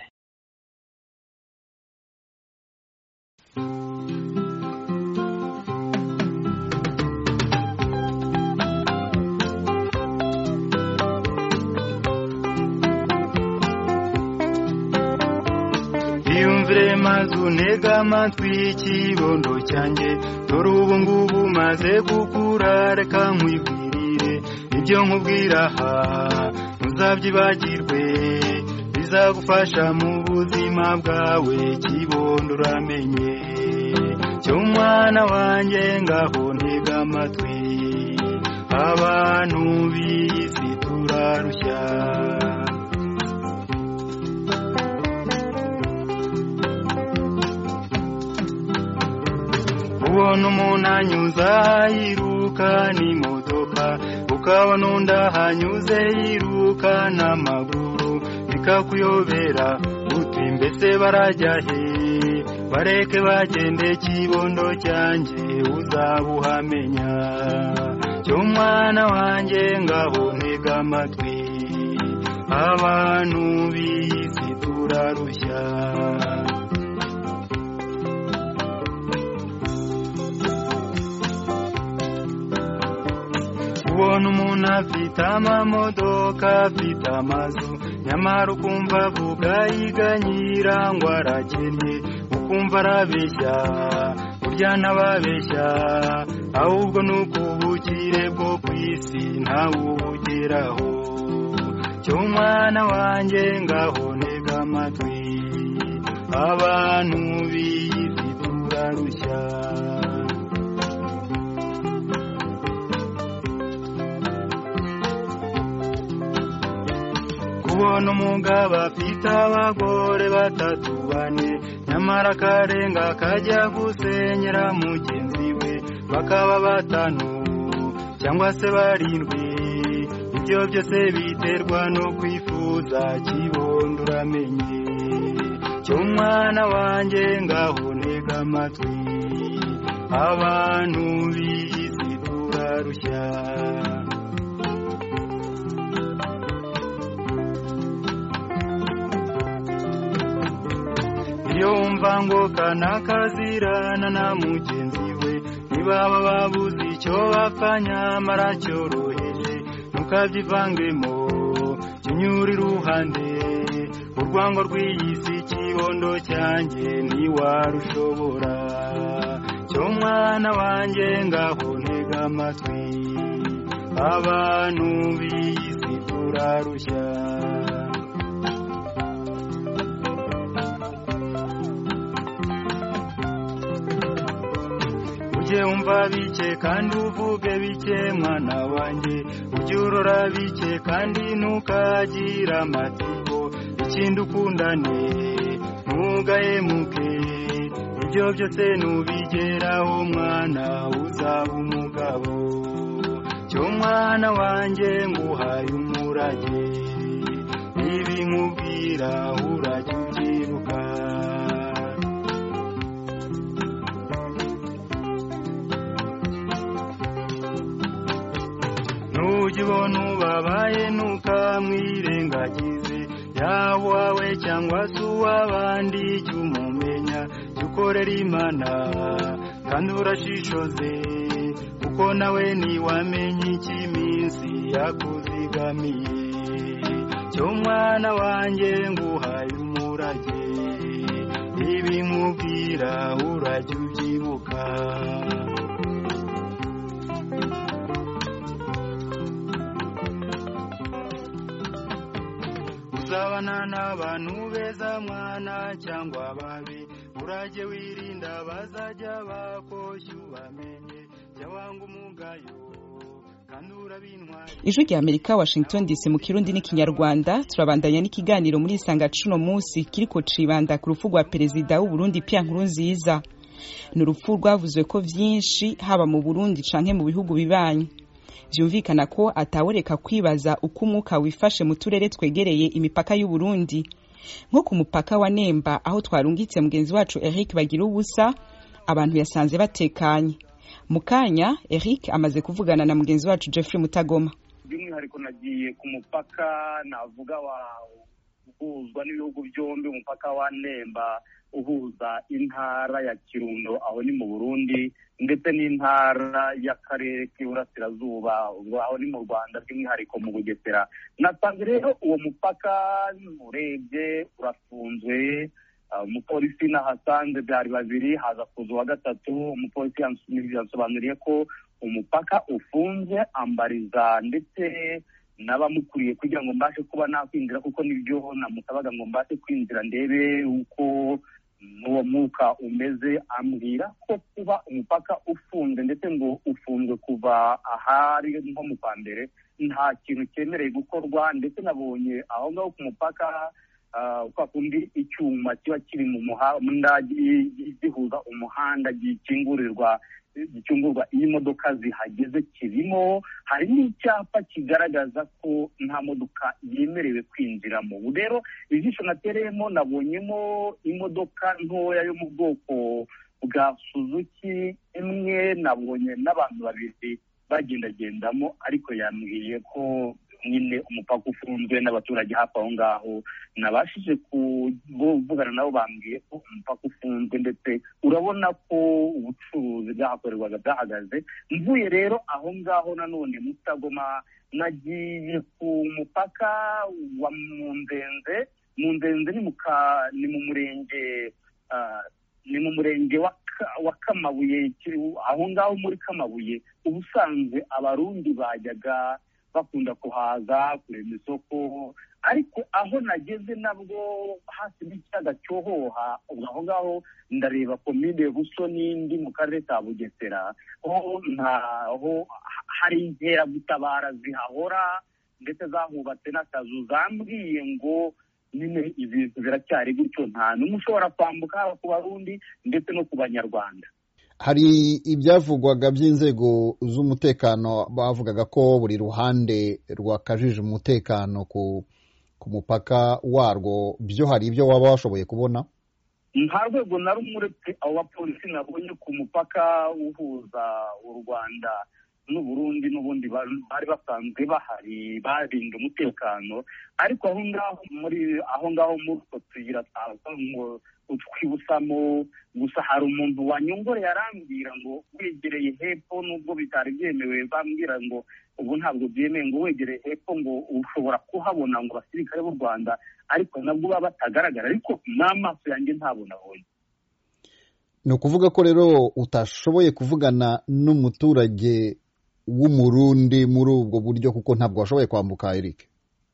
Iyumvire maze unega amatwi ikibondo cyanjye, dore ubu ngubu maze gukura, reka nkwibwirire ibyo nkubwira aha ntuzabyibagirwe, bizagufasha mu buzima bwawe kibondo uramenye. cy'umwana wanjye ngaho ntega amatwi abantu b'isi turarushya ubona umuntu anyuza yiruka n'imodoka ukabona undi ahanyuze yiruka n'amaguru bikakuyobera uti mbese barajya he bareke bagende kibondo cyanjye uzabuhamenya cy'umwana wanjye ngaho ntega amatwi abantu b'isi turarushya ubona umuntu afite amamodoka afite amazu nyamara ukumva avuga yiganyira ngo arakennye ukumva arabeshya burya ntababeshya ahubwo ni ubukire bwo ku isi ntawe ubugeraho cy'umwana wanjye ngaho ntega amatwi abantu b'isi turarushya kubona umugabo afite abagore batatu bane nyamara akarenga akajya gusenyera mugenzi we bakaba batanu cyangwa se barindwi ibyo byose biterwa no kwifuza kibondo uramenye cy'umwana wanjye ngaho ntega amatwi abantu b'isi turarushya iyo wumva ngo kanakazirana na mugenzi we ntibaba babuze icyo bapfa nyamara cyoroheje ntukabyivangemo kinyura iruhande urwango rw'iyi si kibondo cyanjye ntiwarushobora cy'umwana wanjye ngaho ntega amatwi abantu b'iyi si turarushya ujye wumva bike kandi uvuge bike mwana wanjye ujye urora bike kandi ntukagira amatsiko ikindi ukundane ntugahemuke ibyo byose nubigeraho mwana uzaba umugabo cy'umwana wanjye nguhaye umurage ibi nkubwira urajya ubyibuka ntugibona ubabaye ntukamwirengagize yaba uwawe cyangwa se uw'abandi jya umumenya jya ukorera imana kandi urashishoze kuko nawe ntiwamenye icy'iminsi yakuzigamiye cy'umwana wanjye nguhaye umurage ibi nkubwira urajya ubyibuka uzabana n'abantu beza mwana cyangwa babi urajye wirinda bazajya bakoshya ubamenye jya wanga umugayo kandi urabintwaye. Ijwi rya Amerika Washington DC mu Kirundi n'ikinyarwanda turabandanya n'ikiganiro muri isanga cuno munsi kiriko cibanda ku rupfu rwa perezida w'u Burundi Pierre Nkurunziza. Ni urupfu rwavuzwe ko vyinshi haba mu Burundi canke mu bihugu bibanyi. Vyumvikana ko ataworeka kwibaza uko umwuka wifashe mu turere twegereye imipaka y'u Burundi nko ku mupaka wa Nemba aho twarungitse mugenzi wacu Eric Bagirubusa abantu yasanze batekanye. Mukanya Eric amaze kuvugana na mugenzi wacu Jeffrey Mutagoma. By'umwihariko nagiye ku mupaka navuga uhuzwa n'ibihugu byombi, umupaka wa Nemba uhuza intara ya Kirundo aho ni mu Burundi ndetse n'intara y'akarere k'Iburasirazuba aho ni mu Rwanda by'umwihariko mu Bugesera. Nasanze rero uwo mupaka urebye urafunzwe, umupolisi nahasanze byari babiri haza kuza uwa gatatu. Umupolisi yansobanuriye ko umupaka ufunze ambariza ndetse n'abamukuriye kugira ngo mbashe kuba nakwinjira kuko nibyo namusabaga ngo mbashe kwinjira ndebe uko n'uwo mwuka umeze, ambwira ko kuba umupaka ufunze ndetse ngo ufunzwe kuva ahari nko mu kwa mbere nta kintu cyemereye gukorwa, ndetse nabonye aho ngaho ku mupaka kwa kundi icyuma kiba kiri mu muhanda gihuza umuhanda gikingurwa iyo imodoka zihageze kirimo, hari n'icyapa kigaragaza ko nta modoka yemerewe kwinjiramo. ubu rero ijisho natereyemo nabonyemo imodoka ntoya yo mu bwoko bwa Suzuki imwe, nabonye n'abantu babiri bagendagendamo, ariko yambwiye ko nyine umupaka ufunzwe n'abaturage hafi aho ngaho. Nabashije kuvugana nabo, bambwiye ko umupaka ufunzwe ndetse urabona ko ubucuruzi bwahakorerwaga bwahagaze. Mvuye rero aho ngaho nanone Mutagoma, nagiye ku mupaka wa Munzenze. Munzenze ni mu murenge wa Kamabuye. Aho ngaho muri Kamabuye ubusanzwe abarundi bajyaga bakunda kuhaza kurema isoko, ariko aho nageze nabwo hasi n'ikiyaga cyohoha, aho ngaho ndareba komine Busoni ndi mu karere ka Bugesera, aho hari inkeragutabara zihahora ndetse zahubatse n'akazu. Zambwiye ngo nyine ibintu biracyari gutyo, nta n'umwe ushobora kwambuka, haba ku barundi ndetse no ku banyarwanda. Hari ibyavugwaga by'inzego z'umutekano, bavugaga ko buri ruhande rwakajije umutekano ku mupaka warwo. Byo hari ibyo waba washoboye kubona? Nta rwego na rumwe uretse abo bapolisi nabonye ku mupaka uhuza u Rwanda n'Uburundi n'ubundi bari basanzwe bahari barinda umutekano, ariko aho ngaho muri utwo tuyira twibusamo gusa hari umuntu wanyongoreye arambwira ngo wegereye hepfo, nubwo bitari byemewe, bambwira ngo ubu ntabwo byemewe, ngo wegereye hepfo ngo ushobora kuhabona ngo abasirikare b'u Rwanda, ariko nabwo baba batagaragara, ariko n'amaso yanjye ntabwo nabonye. Ni ukuvuga ko rero utashoboye kuvugana n'umuturage w'umurundi muri ubwo buryo kuko ntabwo washoboye kwambuka, Eric?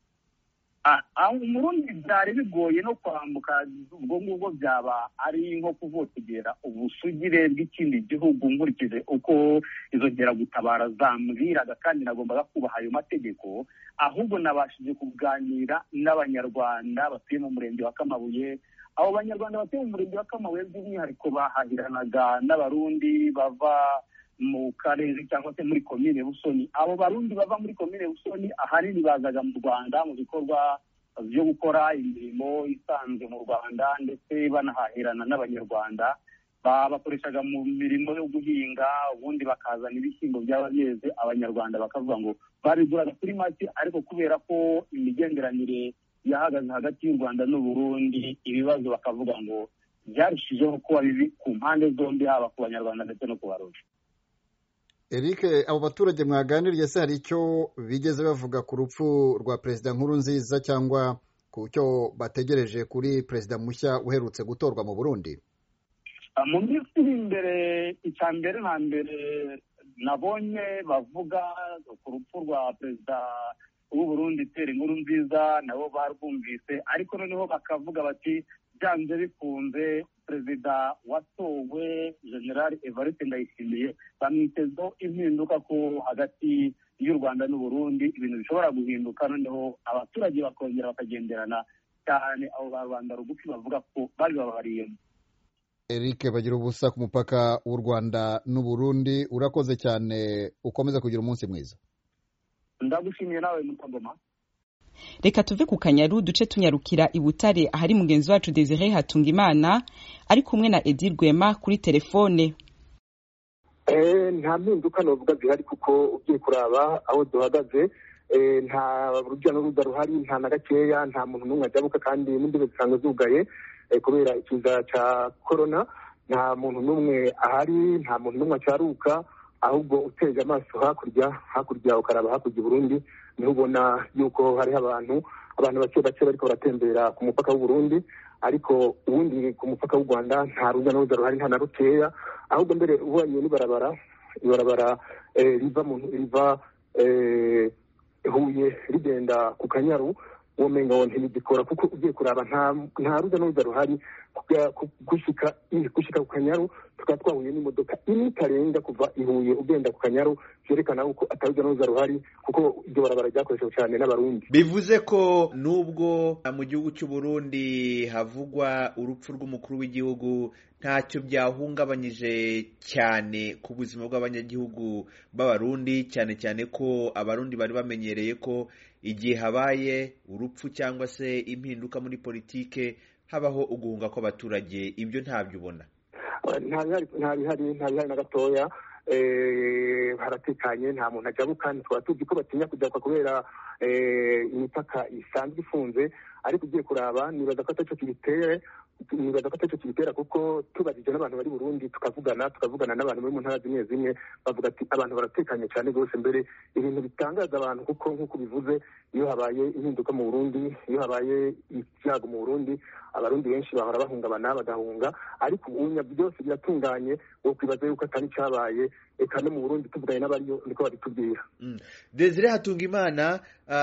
Umurundi byari bigoye no kwambuka, ubwo ngubwo byaba ari nko kuvotegera ubusugire bw'ikindi gihugu nkurikije uko izo nkeragutabara zambwiraga, kandi nagombaga kubaha ayo mategeko. Ahubwo nabashije kuganira n'abanyarwanda batuye mu murenge wa Kamabuye. Abo banyarwanda batuye mu murenge wa Kamabuye by'umwihariko bahahiranaga n'abarundi bava mu karere cyangwa se muri komine Busoni. Abo barundi bava muri komine Busoni ahanini bazaga mu Rwanda mu bikorwa byo gukora imirimo isanzwe mu Rwanda, ndetse banahahirana n'abanyarwanda. Bakoreshaga mu mirimo yo guhinga, ubundi bakazana ibishyimbo byaba byeze, abanyarwanda bakavuga ngo babiguraga kuri make, ariko kubera ko imigenderanire yahagaze hagati y'u Rwanda n'Uburundi, ibibazo bakavuga ngo byarushijeho kuba bibi ku mpande zombi, haba ku banyarwanda ndetse no ku barundi. Eric, abo baturage mwaganiriye se hari icyo bigeze bavuga ku rupfu rwa Perezida Nkurunziza cyangwa ku cyo bategereje kuri perezida mushya uherutse gutorwa mu Burundi? Mu minsi iri imbere, icya mbere na mbere nabonye bavuga ku rupfu rwa perezida w'u Burundi Pierre Nkurunziza, nabo barwumvise, ariko noneho bakavuga bati byanze bikunze perezida watowe General Evariste Ndayishimiye bamwitezeho impinduka, ko hagati y'u Rwanda n'u Burundi ibintu bishobora guhinduka, noneho abaturage bakongera bakagenderana cyane. Abo ba Rwanda rugufi bavuga ko bari babariyemo. Eric Bagirubusa ku mupaka w'u Rwanda n'u Burundi, urakoze cyane, ukomeza kugira umunsi mwiza. Ndagushimiye nawe Mutagoma. Reka tuve ku Kanyaru duce tunyarukira i Butare ahari mugenzi wacu Desire Hatungimana ari kumwe na Edi Rwema kuri telefone. Nta mpinduka novuga zihari kuko ugiye kuraba aho duhagaze, nta rujya n'uruza ruhari, nta na gakeya, nta muntu n'umwe ajabuka, kandi n'imbibe zisanzwe zugaye kubera ikiza cya corona. Nta muntu n'umwe ahari, nta muntu n'umwe acaruka, ahubwo uteje amaso hakurya ukaraba hakurya i Burundi, niho ubona yuko hariho abantu bake bariko baratembera ku mupaka w'u Burundi, ariko ubundi ku mupaka w'u Rwanda nta rujya n'uruza ruhari, nta na rukeya. Ahubwo mbere ubonye ibarabara riva Huye rigenda ku Kanyaru womenga ngo ntibigikora kuko ugiye kuraba nta ruza n'uruza ruhari gushika ku Kanyaru tukaba twahuye n'imodoka imwe itarenga kuva i Huye ugenda ku Kanyaru vyerekana uko ataruza n'uruza ruhari kuko iryo barabara ryakoreshejwe cyane n'abarundi. Bivuze ko nubwo mu gihugu cy'u Burundi havugwa urupfu rw'umukuru w'igihugu ntacyo byahungabanyije cyane ku buzima bw'abanyagihugu b'abarundi, cyane cyane ko abarundi bari bamenyereye ko igihe habaye urupfu cyangwa se impinduka muri politike habaho uguhunga kw'abaturage. Ibyo ntabyo ubona? nta bihari na gatoya. Haratekanye, nta muntu ajabuka. Twaba tuzi ko batinya kujabuka kubera imipaka isanzwe ifunze, ariko ugiye kuraba nibaza ko ataco kibitera kuko tubajije n'abantu bari Burundi tukavugana n'abantu bari mu ntara zimwe zimwe bavuga ati abantu baratekanye cyane rwose. Mbere ibintu bitangaza abantu kuko nk'uko bivuze, iyo habaye impinduka mu Burundi, iyo habaye ibyago mu Burundi, abarundi benshi bahora bahungabana bagahunga, ariko ubunya byose biratunganye. Wo kwibaza yuko atari cyabaye, eka no mu Burundi tuvuganye n'abariyo niko babitubwira. Desire Hatungimana,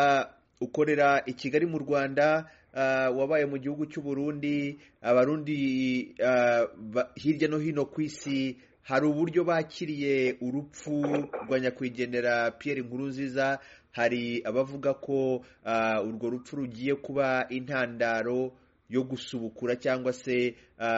ukorera i Kigali mu Rwanda, wabaye mu gihugu cy'u Burundi. Abarundi hirya no hino ku isi hari uburyo bakiriye urupfu rwa nyakwigendera Pierre Nkurunziza. Hari abavuga ko urwo rupfu rugiye kuba intandaro yo gusubukura cyangwa se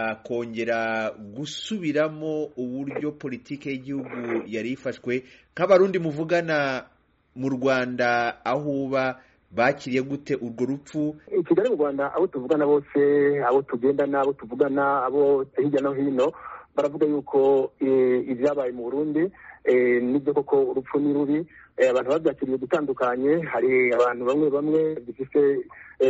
kongera gusubiramo uburyo politike y'igihugu yari ifashwe. Nk'abarundi muvugana mu Rwanda aho uba, bakiriye gute urwo rupfu? I Kigali mu Rwanda abo tuvugana bose, abo tugendana, abo tuvugana, abo hirya no hino, baravuga yuko ibyabaye mu Burundi nibyo koko urupfu ni rubi. Abantu babyakiriye gutandukanye. Hari abantu bamwe bifite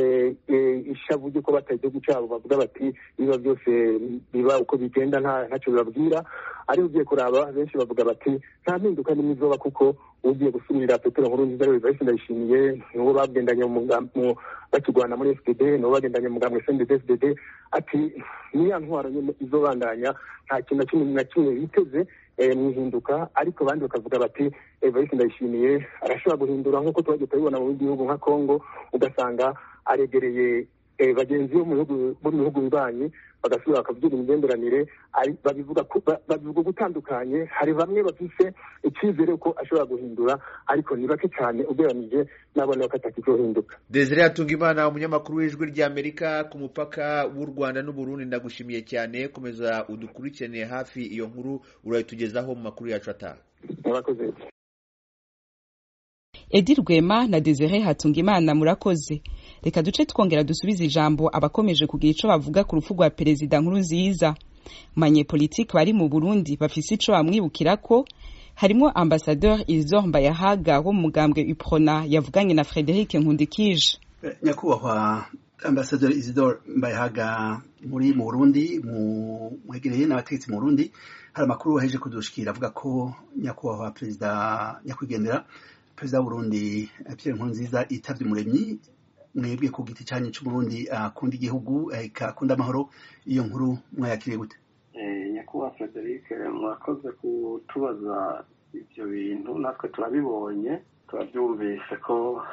ishavu ry'uko bataye igihugu cyabo, bavuga bati biba byose biba uko bigenda ntacyo bibabwira. Ariko ugiye kuraba benshi bavuga bati nta mpinduka n'imwe izoba kuko ugiye gusubirira Petero Nkurunziza rero Evariste Ndayishimiye n'uwo bagendanye bakigwana muri FPD, n'uwo bagendanye mu mugambwe CNDD-FDD, ati niya ntwaro nyine izobandanya, nta kintu na kimwe biteze mu ihinduka. Ariko abandi bakavuga bati Evariste Ndayishimiye arashobora guhindura nk'uko twagiye tubibona mu bihugu nka Congo, ugasanga aregereye bagenzi bo mu bihugu bibanyi, bagasubira bakavugira imigenderanire. Babivuga gutandukanye. Hari bamwe bafise icyizere ko ashobora guhindura, ariko ni bake cyane ugereranije n'abana ko atakizohinduka. Desire Hatungimana, umunyamakuru w'Ijwi ry'Amerika ku mupaka w'u Rwanda n'u Burundi, ndagushimiye cyane. Komeza udukurikirane hafi iyo nkuru, urayitugezaho mu makuru yacu ataha. Murakoze. Edi Rwema na Desire Hatungimana, murakoze. Reka duce twongera dusubize ijambo abakomeje kugira ico bavuga ku rupfu rwa Perezida Nkurunziza. Manyepolitike bari mu Burundi bafise ico bamwibukira ko, harimo Ambassadeur Isidore Mbayahaga wo mu mugambwe UPRONA yavuganye na Frederic Nkundikije. Nyakubahwa Ambassadeur Isidore Mbayahaga, muri mu Burundi mwegereye n'abategetsi mu Burundi, hari amakuru waheje kudushikira avuga ko nyakubahwa Perezida nyakwigendera Perezida w'Uburundi Pierre Nkurunziza yitavye umuremyi. Mwebwe ku giti cyanyu cy'Uburundi akunda igihugu, akunda amahoro, iyo nkuru mwayakiriye gute? Nyakubahwa Frederic, mwakoze kutubaza ibyo bintu. Natwe turabibonye, turabyumvise ko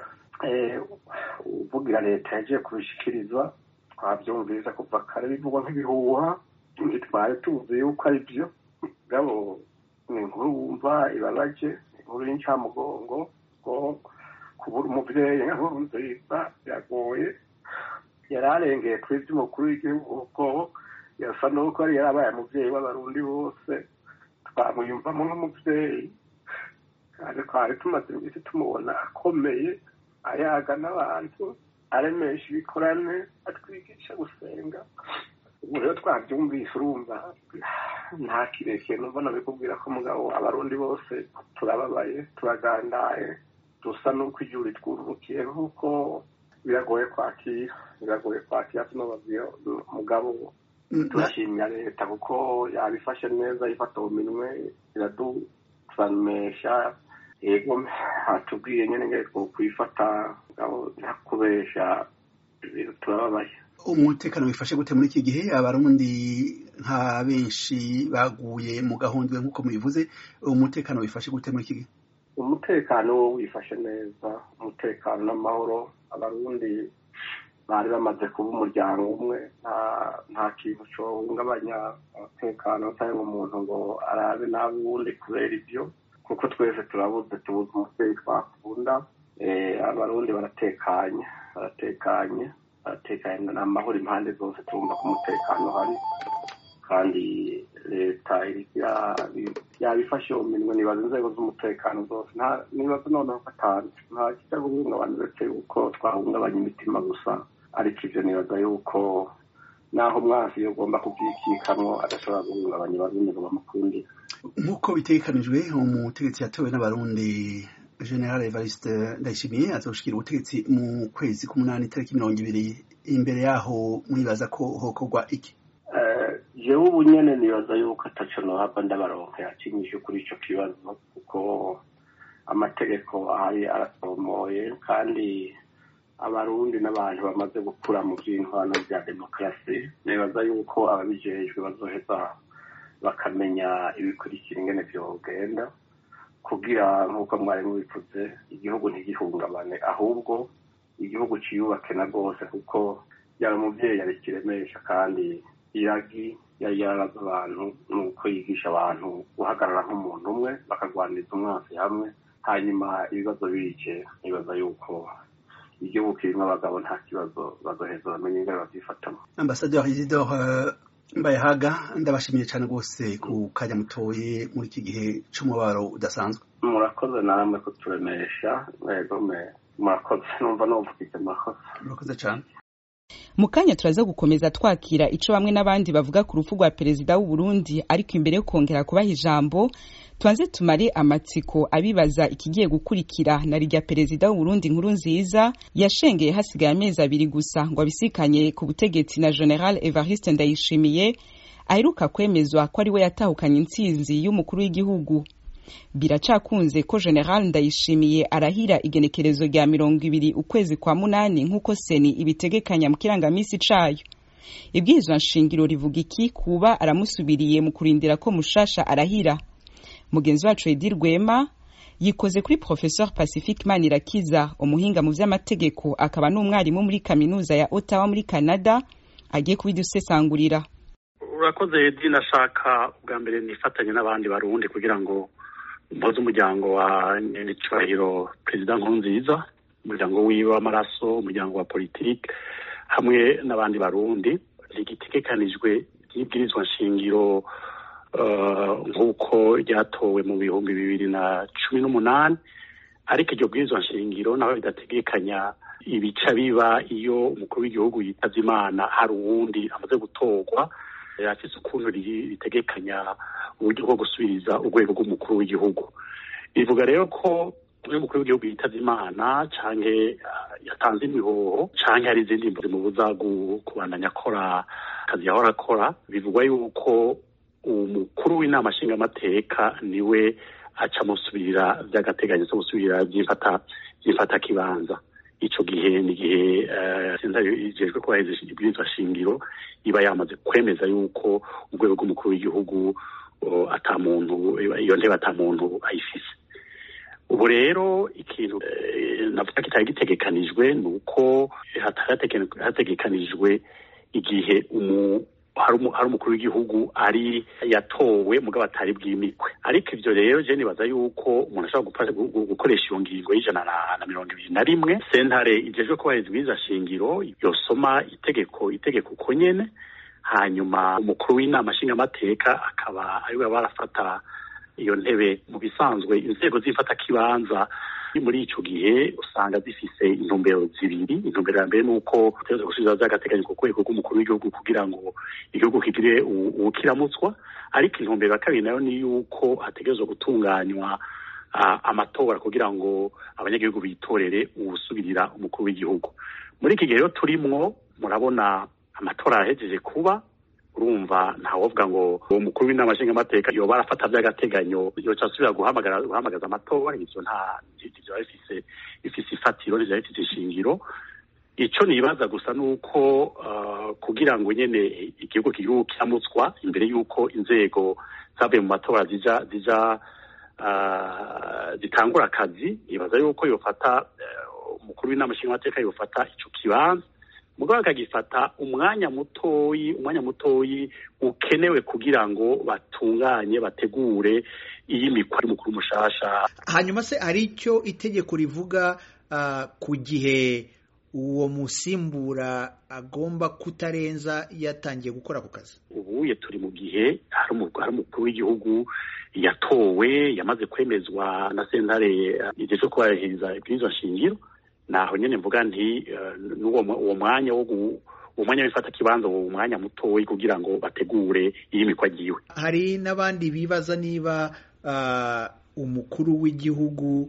uvugira leta yagiye kubishikirizwa. Twabyumvise kuva kare bivugwa nk'ibihuha, ntitwari tuzi yuko ari byo. Gabo ni inkuru wumva ibabaje, inkuru y'incamugongo ko kubura umuvyeyi Nkurunziza biragoye. Yari arengeye kuri ivy'umukuru w'igihugu ko yasa n'uko yari yarabaye umuvyeyi w'abarundi bose. Twamwiyumvamo nk'umuvyeyi, kandi twari tumaze iminsi tumubona akomeye, ayaga n'abantu, aremesha ibikorane, atwigisha gusenga. Ubu rero twabyumvise, urumva nta kirekire numva nabikubwira ko mugabo abarundi bose turababaye, turagandaye, dusa n'uko igihugu ritwurukiye, kuko biragoye kwakira tunababwira mugabo turashimira leta kuko yabifashe neza, ifata mu minwe, iradusanisha. Yego hatubwiye nyene ngere kwifata mugabo ntakubesha, turababaye. Umutekano wifashe gute muri iki gihe? Abarundi nka benshi baguye mu gahundwe nk'uko mubivuze, umutekano wifashe gute muri iki gihe? Umutekano wifashe neza, umutekano n'amahoro abarundi bari bamaze kuba umuryango umwe nta kintu cohungabanya umutekano cyangwa umuntu ngo arabe n'abundi kubera ibyo kuko twese tubuze umuvyeyi twakunda. Abarundi baratekanye n'amahoro impande zose, turumva ko umutekano hari kandi leta yabifashe mu minwe. Nibaza inzego z'umutekano zose nibaza noneho gatanu nta kijya guhungabanya uretse yuko twahungabanya imitima gusa, ariko ivyo nibaza yuko naho umwansi iyo ugomba kubyikikamwo adashobora guhungabanya abarundi ngo bamukundire. nk'uko bitegekanijwe umutegetsi yatowe n'abarundi General Evariste Ndayishimiye azoshikira ubutegetsi mu kwezi k'umunani tariki 20. Imbere yaho mwibaza ko hokorwa iki? Jewe ubu nyene nibaza yuko ataco nohava ndabaronka yakinyishe kuri ico kibazo, kuko amategeko ahari arasomoye kandi abarundi n'abantu bamaze gukura mu by'intwano bya demokarasi. Nibaza yuko ababijejwe bazoheza bakamenya ibikurikira ingene vyogenda kugira nk'uko mwari mubivuze igihugu ntigihungabane, ahubwo igihugu ciyubake na rwose, kuko yari umuvyeyi yarikiremesha kandi iragi yari yaraza abantu nuko yigisha abantu guhagarara nk'umuntu umwe bakagwaniriza umwansi hamwe, hanyuma ibibazo bije nibaza yuko igihugu kirimwo abagabo nta kibazo bazoheza bamenye ingene bavyifatamo. Ambassadeur Isidore Mbayahaga, ndabashimiye cyane rwose ku kanya mutoye muri iki gihe c'umubaro udasanzwe. Murakoze namwe kuturemesha, murakoze, numva novuga murakoze. Murakoze cyane. Mu kanya turaza gukomeza twakira ico bamwe n'abandi bavuga ku rufu rwa perezida w'u Burundi, ariko imbere yo kongera kubaha ijambo twanze tumare amatsiko abibaza ikigiye gukurikira na rya perezida w'u Burundi Nkurunziza yashengeye hasigaye amezi 2 gusa ngo abisikanye ku butegetsi na General Evariste Ndayishimiye aheruka kwemezwa ko ari we yatahukanye intsinzi y'umukuru w'igihugu. Biracakunze ko General Ndayishimiye arahira igenekerezo rya 20 ukwezi kwa munani nk'uko seni ibitegekanya mu kirangamisi cayo. Ibwirizwa nshingiro rivuga iki kuba aramusubiriye mu kurindira ko mushasha arahira? Mugenzi wacu Edi Rwema yikoze kuri Professeur Pacifique Manirakiza, umuhinga mu vy'amategeko akaba n'umwarimu muri kaminuza ya Ottawa muri Canada, agiye kubidusesangurira. Urakoze Edi, nashaka ubwa mbere nifatanye n'abandi barundi kugira ngo mpoze umuryango wa Nyiricubahiro Perezida Nkurunziza, umuryango wiwe w'amaraso, umuryango wa politike hamwe n'abandi barundi. Rigitegekanijwe ry'ibwirizwa nshingiro nk'uko ryatowe mu 2018, ariko iryo bwirizwa nshingiro naho ridategekanya ibica biba iyo umukuru w'igihugu yitavye Imana hari uwundi amaze gutorwa. Yafise ukuntu ritegekanya uburyo bwo gusubiriza urwego rw'umukuru w'igihugu. Bivuga rero ko uyu mukuru w'igihugu yitavye Imana canke yatanze imihoho canke hari izindi mbuzi mu buzagu kubandanya akora akazi yahora akora, bivugwa yuko umukuru w'inama nshingamateka niwe aca musubirira vy'agateganyo zo gusubirira vy'imfata kibanza. Ico gihe ni gihe senta ijejwe kubahiriza ibwirizwa shingiro iba yamaze kwemeza yuko urwego rw'umukuru w'igihugu atamuntu iyo ntebe atamuntu ayifise. Ubu rero ikintu navuga kitari gitegekanijwe nuko hategekanijwe igihe hari umukuru w'igihugu ari yatowe mugabo atari bwimikwe. Ariko ivyo rero je nibaza yuko umuntu ashobora gukoresha iyo ngingo y'121 sentare ijejwe kubahiriza ibwirizwa shingiro yosoma itegeko uko nyene, hanyuma umukuru w'inama nshingamateka akaba ariwe barafata iyo ntebe. Mu bisanzwe inzego z'ifata kibanza muri ico gihe usanga zifise intumbero zibiri. Intumbero ya mbere nuko tuza gusubiza z'agateganyo ku rwego rw'umukuru w'igihugu kugira ngo igihugu kigire ubukiramutswa, ariko intumbero ya kabiri nayo ni yuko hategerezwa gutunganywa amatora kugira ngo abanyagihugu bitorere uwusubirira umukuru w'igihugu. Muri iki gihe rero turimwo, murabona amatora yahejeje kuba, urumva ntawovuga ngo uwo mukuru w'inama nshingamateka yoba arafata vy'agateganyo yoca asubira guhamagaza amatora. Ivyo ivyo ifise ifatiro, ivyo ifise ishingiro. Ico nibaza gusa nuko kugira ngo nyene igihugu kiramutswa imbere yuko inzego zavuye mu matora zitangura akazi, nibaza yuko yofata umukuru w'inama nshingamateka yofata ico kibanza mugabo akagifata umwanya mutoyi ukenewe kugira ngo batunganye bategure iyi mikwa ari mukuru mushasha. Hanyuma se ari icyo itegeko rivuga ku gihe uwo musimbura agomba kutarenza yatangiye gukora ku kazi? Ubuye turi mu gihe hari umukuru w'igihugu yatowe yamaze kwemezwa na sentare igihe cyo kubahiriza ibwirizwa shingiro, naho nyene mvuga nti uwo mwanya w'ifata kibanza uwo mwanya mutoyi kugira ngo bategure iyi mikwa giwe. Hari n'abandi bibaza niba umukuru w'igihugu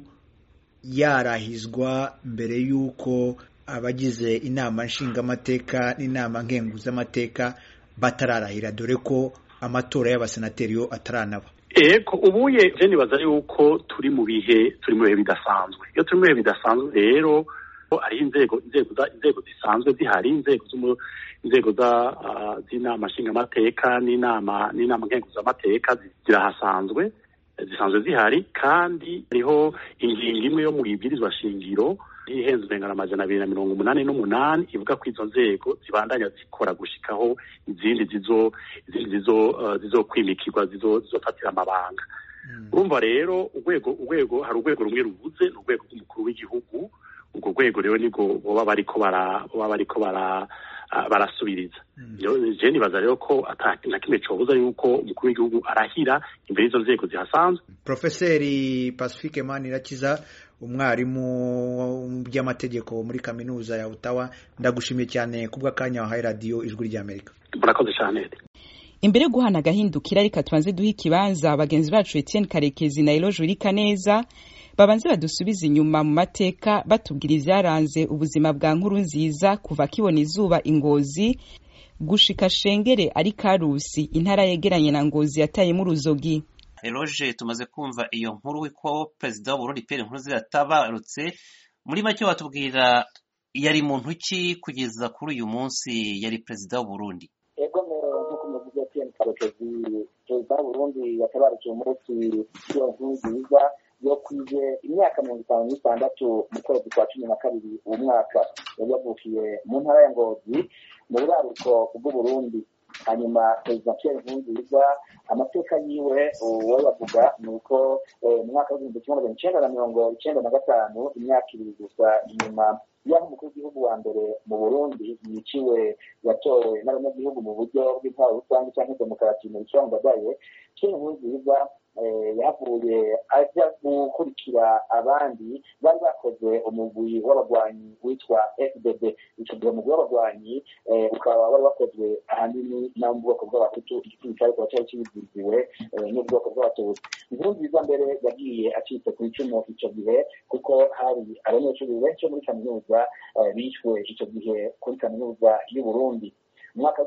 yarahizwa mbere y'uko abagize inama nshingamateka n'inama nkenguzamateka batararahira, dore ko amatora y'abasenateri yo ataranaba. Eko ubuye je nibaza yuko turi mu bihe bidasanzwe. Iyo turi mu bihe bidasanzwe rero ari inzego zisanzwe zihari, inzego z'inama nshingamateka n'inama nkenguzamateka zirahasanzwe zisanzwe zihari, kandi hariho ingingo imwe yo mu ibwirizwa shingiro ihenze urengana 288 ivuga ko izo nzego zibandanya zikora gushikaho izindi zizokwimikirwa zizofatira amabanga. Urumva rero urwego hari urwego rumwe rubuze, ni urwego rw'umukuru w'igihugu. Ubwo rwego rero nibwo boba bariko barasubiriza. Je nibaza rero ko na kimwe cobuza yuko umukuru w'igihugu arahira imbere y'izo nzego zihasanzwe. Profeseri Pacifique Manirakiza, umwarimu mu by'amategeko muri kaminuza ya Ottawa, ndagushimiye cyane kubw'akanya wahaye radio Ijwi ry'Amerika. Murakoze cyane. Imbere yo guhana gahindukira reka tubanze duha ikibanza bagenzi bacu Etienne Karekezi na Eloge Urikaneza babanze badusubiza inyuma mu mateka batubwira ivyaranze ubuzima bwa Nkurunziza kuva kibona izuba Ingozi gushika Shengere ari Karusi, intara yegeranye na Ngozi yatayemo uruzogi. Eloge, tumaze kumva iyo nkuru ko Perezida w'u Burundi Pierre Nkurunziza yatabarutse. Muri make watubwira yari muntu ki kugeza kuri uyu munsi yari Perezida w'u Burundi? Ego nk'uko muvuze Etienne Karekezi, Perezida w'u Burundi yatabarutse umunsi Nkurunziza yo kwije imyaka 56 mu kwezi kwa 12 uwo mwaka. Yari yavukiye mu ntara ya Ngozi mu buraruko bw'u Burundi. Hanyuma Perezida Pierre Nkurunziza amateka yiwe uwo yavuga ni uko mu mwaka w'1995 imyaka 2 gusa inyuma y'aho umukuru w'igihugu wa mbere mu Burundi yiciwe yatowe n'abanyagihugu mu buryo bw'intwaro rusange cyangwa demokarasi mu Icongadaye, Pierre Nkurunziza yavuye aja gukurikira abandi bari bakoze umugwi w'abagwanyi witwa FDD. Ico gihe umugwi w'abagwanyi ukaba wari wakozwe ahanini no mu bwoko bw'abahutu, igisirikare kuba cyari kibiziwe n'ubwoko bw'abatutsi. Nkurunziza mbere yagiye acitse ku icumu ico gihe kuko hari abanyeshuri benshi muri kaminuza bishwe ico gihe kuri kaminuza y'u Burundi. Mu mwaka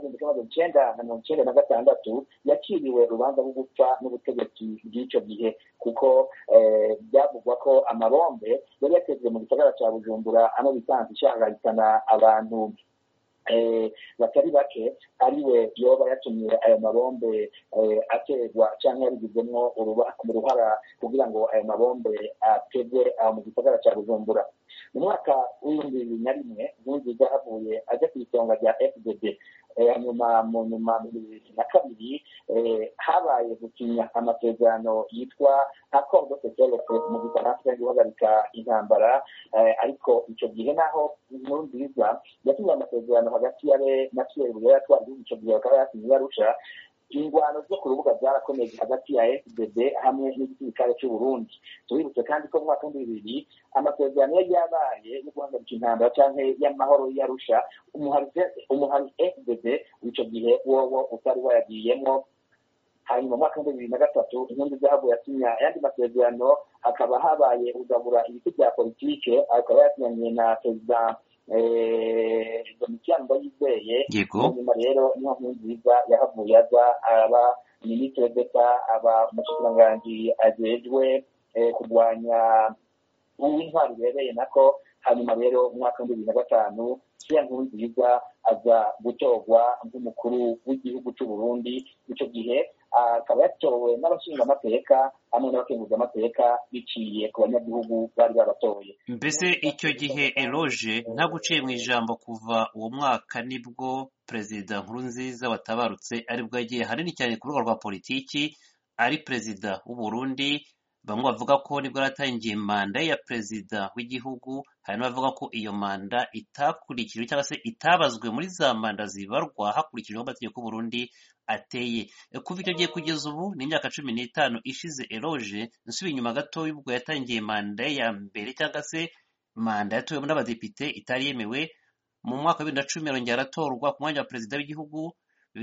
w'1996 yakiriwe urubanza rwo gupfa n'ubutegetsi bw'icyo gihe kuko byavugwa ko amabombe yari yatezwe mu gisagara cya Bujumbura ano bisanzwe ishangahitana abantu batari bake, ariwe yoba yatumye ayo mabombe aterwa cyangwa yarigizemwo uruhara kugira ngo ayo mabombe atezwe aho mu gisagara cya Bujumbura. Mu mwaka w'2001 Nkurunziza havuye ajya ku isonga rya FDD. Hanyuma mu 2002 habaye gusinya amasezerano yitwa Accord de Paix mu Gifaransa yo guhagarika intambara, ariko icyo gihe naho Nkurunziza yasinye amasezerano hagati na Pierre Buyoya atwara igihugu icyo gihe akaba yasinye Arusha. Ingwano zo ku rubuga byarakomeje hagati ya FDD hamwe n'igisirikare cy'u Burundi. Tubibutse kandi ko mu mwaka w'2000 amasezerano yari yabaye yo guhagarika intambara cyangwa y'amahoro y'Arusha, umuhari FDD w'icyo gihe wowo utari wayagiyemo. Hanyuma mu mwaka w'2003 Nkurunziza havuye asinya ayandi masezerano, hakaba habaye ugabura ibiti bya politike, akaba yasinyanye na Perezida Domitien Ndayizeye. Hanyuma rero niho Nkurunziza yahavuye aza aba Ministre d'Etat, aba umushikiranganji ajejwe kurwanya intwari ibereye nako. Hanyuma rero mu mwaka w'2005 Pierre Nkurunziza aza gutorwa nk'umukuru w'igihugu cy'u Burundi. Icyo gihe akaba yatowe n'abashingamateka hamwe n'abakenguzamateka biciye ku banyagihugu bari babatoye. Mbese icyo gihe Eloge nta guciye mu ijambo, kuva uwo mwaka nibwo perezida Nkurunziza watabarutse aribwo yagiye hanini cyane ku rubuga rwa politiki, ari perezida w'u Burundi. Bamwe bavuga ko nibwo yaratangiye manda ya perezida w'igihugu, hari n'abavuga ko iyo manda itakurikijwe cyangwa se itabazwe muri za manda zibarwa hakurikijwe amategeko y'u Burundi ateye. Kuva icyo gihe kugeza ubu ni imyaka 15 ishize. Eloge nsubiye inyuma gato y'ubwo yatangiye manda ya mbere cyangwa se manda yatowe n'abadepite itari yemewe, mu mwaka wa 2010 yongera aratorwa ku mwanya wa perezida w'igihugu.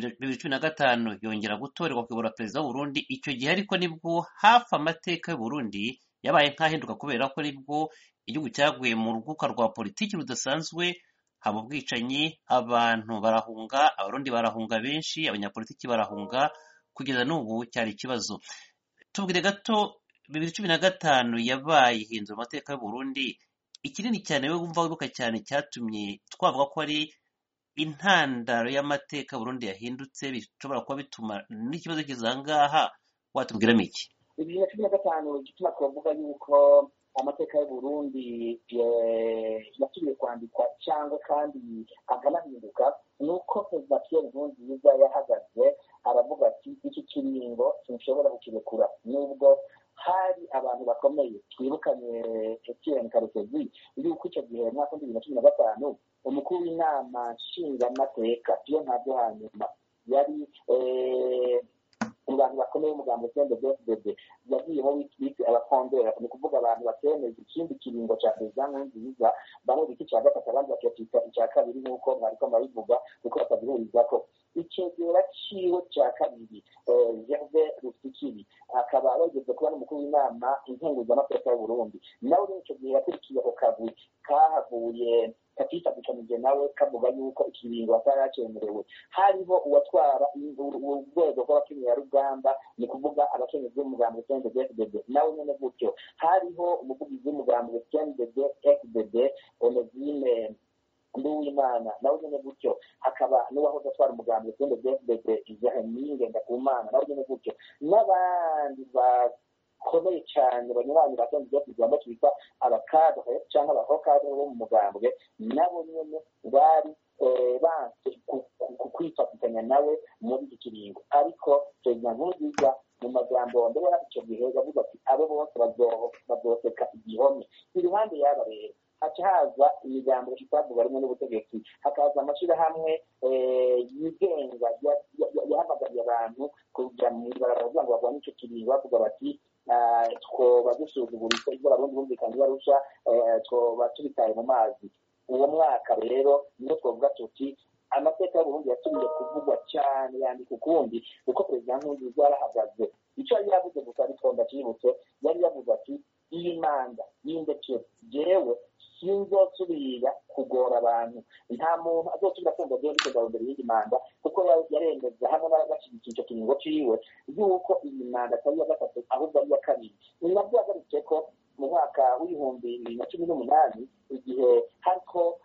2015 yongera gutorerwa kuyobora perezida w'u Burundi. Icyo gihe ariko nibwo hafi amateka y'u Burundi yabaye nk'ahinduka, kubera ko nibwo igihugu cyaguye mu ruguka rwa politiki rudasanzwe, haba ubwicanyi, abantu barahunga, abarundi barahunga benshi, abanyapolitiki barahunga, kugeza n'ubu cyari ikibazo. Tubwire gato 2015 yabaye ihindura amateka y'u Burundi. Ikinini cyane we wumva wibuka cyane cyatumye twavuga ko ari intandaro y'amateka Burundi yahindutse, bishobora kuba bituma n'ikibazo kizangaha, watubwiramo iki? 2015 gituma twavuga yuko amateka y'u Burundi yasubiye kwandikwa cyangwa kandi akanahinduka, nuko perezida Pierre Nkurunziza yahagaze aravuga ati iki kiringo sinshobora kukirekura. Nubwo hari abantu bakomeye, twibukanye Etienne Karekezi yuko icyo gihe mwaka 2015 umukuru w'inama nshingamateka iyo ntabyo hanyuma yari mu bantu bakomeye umugambo CNDD-FDD yagiyemo witwite abakondera, ni kuvuga abantu batemeza ikindi kiringo cya perezida Nkurunziza, bamwe bita icya gatatu abandi bakita icya kabiri, nk'uko mwariko murabivuga kuko batabihurizwa ko icegera ciwe cya kabiri Gervais Rufikiri akaba yageze kuba n'umukuru w'inama nkenguzamateka y'u Burundi. Nawe icyo gihe yakurikiye ako kagwi kahavuye katifatikanyije nawe kavuga yuko ikiringo ataracemerewe. Hariho uwatwara urwego rw'abakenyezi rugamba, ni kuvuga abakenyezi b'umugambi CNDD-FDD, nawe nyene gutyo. Hariho umuvugizi w'umugambi CNDD-FDD Onezime Nduwimana, nawe nyene gutyo. Hakaba n'uwahoze atwara umugambi CNDD-FDD Jeremie Ngendakumana, nawe nyene gutyo. N'abandi bakomeye cyane banywanyi ba CNDD-FDD twita abakadre cyangwa abahokadre bo mu mugambwe, nabo nyene bari banse kwifatikanya nawe muri iki kiringo. Ariko perezida Nkurunziza mu magambo mbere y'icyo gihe yavuze ati abo bose bazoseka igihome. Iruhande y'aba rero haca haza imigambo itavuga rimwe n'ubutegetsi, hakaza amashyirahamwe yigenga yahamagariye abantu kujya mu ibarabara kugira ngo barwanye icyo kiringo, bavuga bati twoba dusuzuguritse ibyo abarundi bumvikanye barusha, twoba tubitaye mu mazi. Uwo mwaka rero niyo twavuga tuti amateka y'Uburundi yasubiye kuvugwa cyane, yandika ukundi, kuko perezida Nkurunziza yarahagaze. Icyo yari yavuze gusa ariko ndakibutse, yari yavuze ati iyi manda y'indekero jewe sinzosubira kugora abantu, nta muntu azosubira kumva jewe ndiko ndarondera iyindi manda, kuko yaremeza hamwe n'abashyigikiye icyo kiringo ciwe yuko iyi manda atari iya gatatu ahubwo ari iya kabiri. Ni nabyo yagarutse ko mu mwaka w'ibihumbi 2018 igihe hariko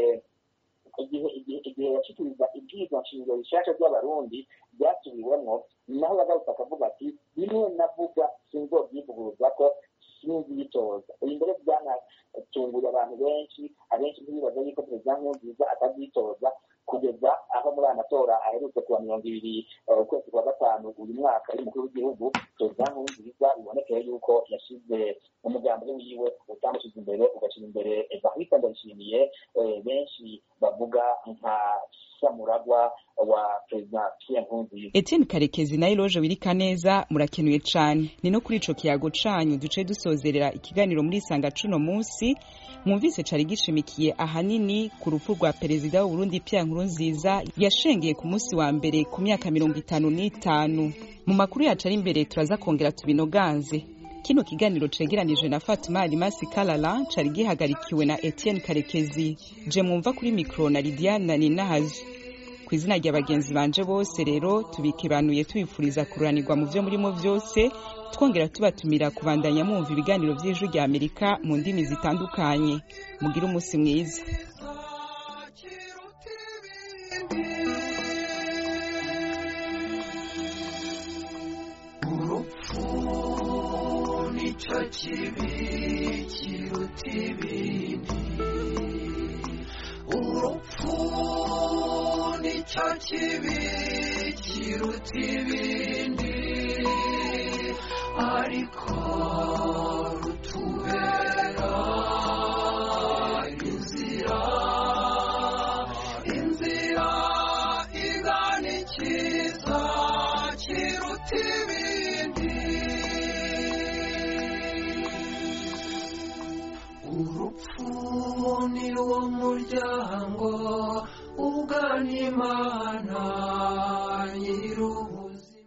igihe yashikiriza ibwirizwa nshingiro rishasha ry'abarundi byasubiwemo, naho yagarutse akavuga ati bimwe navuga sinzobyivuguruza ko sinzitoza. Ibi mbere byanatunguye abantu benshi, abenshi ntibibaza yuko perezida Nkurunziza atabyitoza, kugeza aho muri aya matora aherutse kuwa 20 ukwezi kwa gatanu uyu mwaka y'umukuru w'igihugu, perezida Nkurunziza bibonekeye yuko yashize umugambi wiwe utamushyize imbere, ugashyira imbere Evariste Ndayishimiye benshi bavuga nka samuragwa wa perezida Pierre Nkurunziza. Etienne Karekezi na Eloge Wirikaneza murakenuye cyane. Ni no kuri ico kiyago canyu duce dusozerera ikiganiro muri Isanga cuno munsi. Mwumvise cari gishimikiye ahanini ku rupfu rwa perezida w'u Burundi Pierre Nkurunziza yashengeye ku munsi wa mbere ku myaka 55. Mu makuru yacu ari imbere turaza kongera tubinoganze. Kino kiganiro cegeranijwe na Fatuma Alimasi Kalala, cari gihagarikiwe na Etienne Karekezi. Je mwumva kuri mikro na Lidiana Ninahazi. Ku izina ry'abagenzi banje bose rero tubikibanuye tubifuriza kuranirwa mu byo murimo byose, twongera tubatumira kubandanya mwumva ibiganiro by'Ijwi rya Amerika mu ndimi zitandukanye. Mugira umunsi mwiza. nicyo kibi kiruta ibindi urupfu nicyo kibi kiruta ibindi ariko rutubera inzira igana ikiza kiruta ibindi urupfu ni wo muryango ugana Imana nyir'ubuzima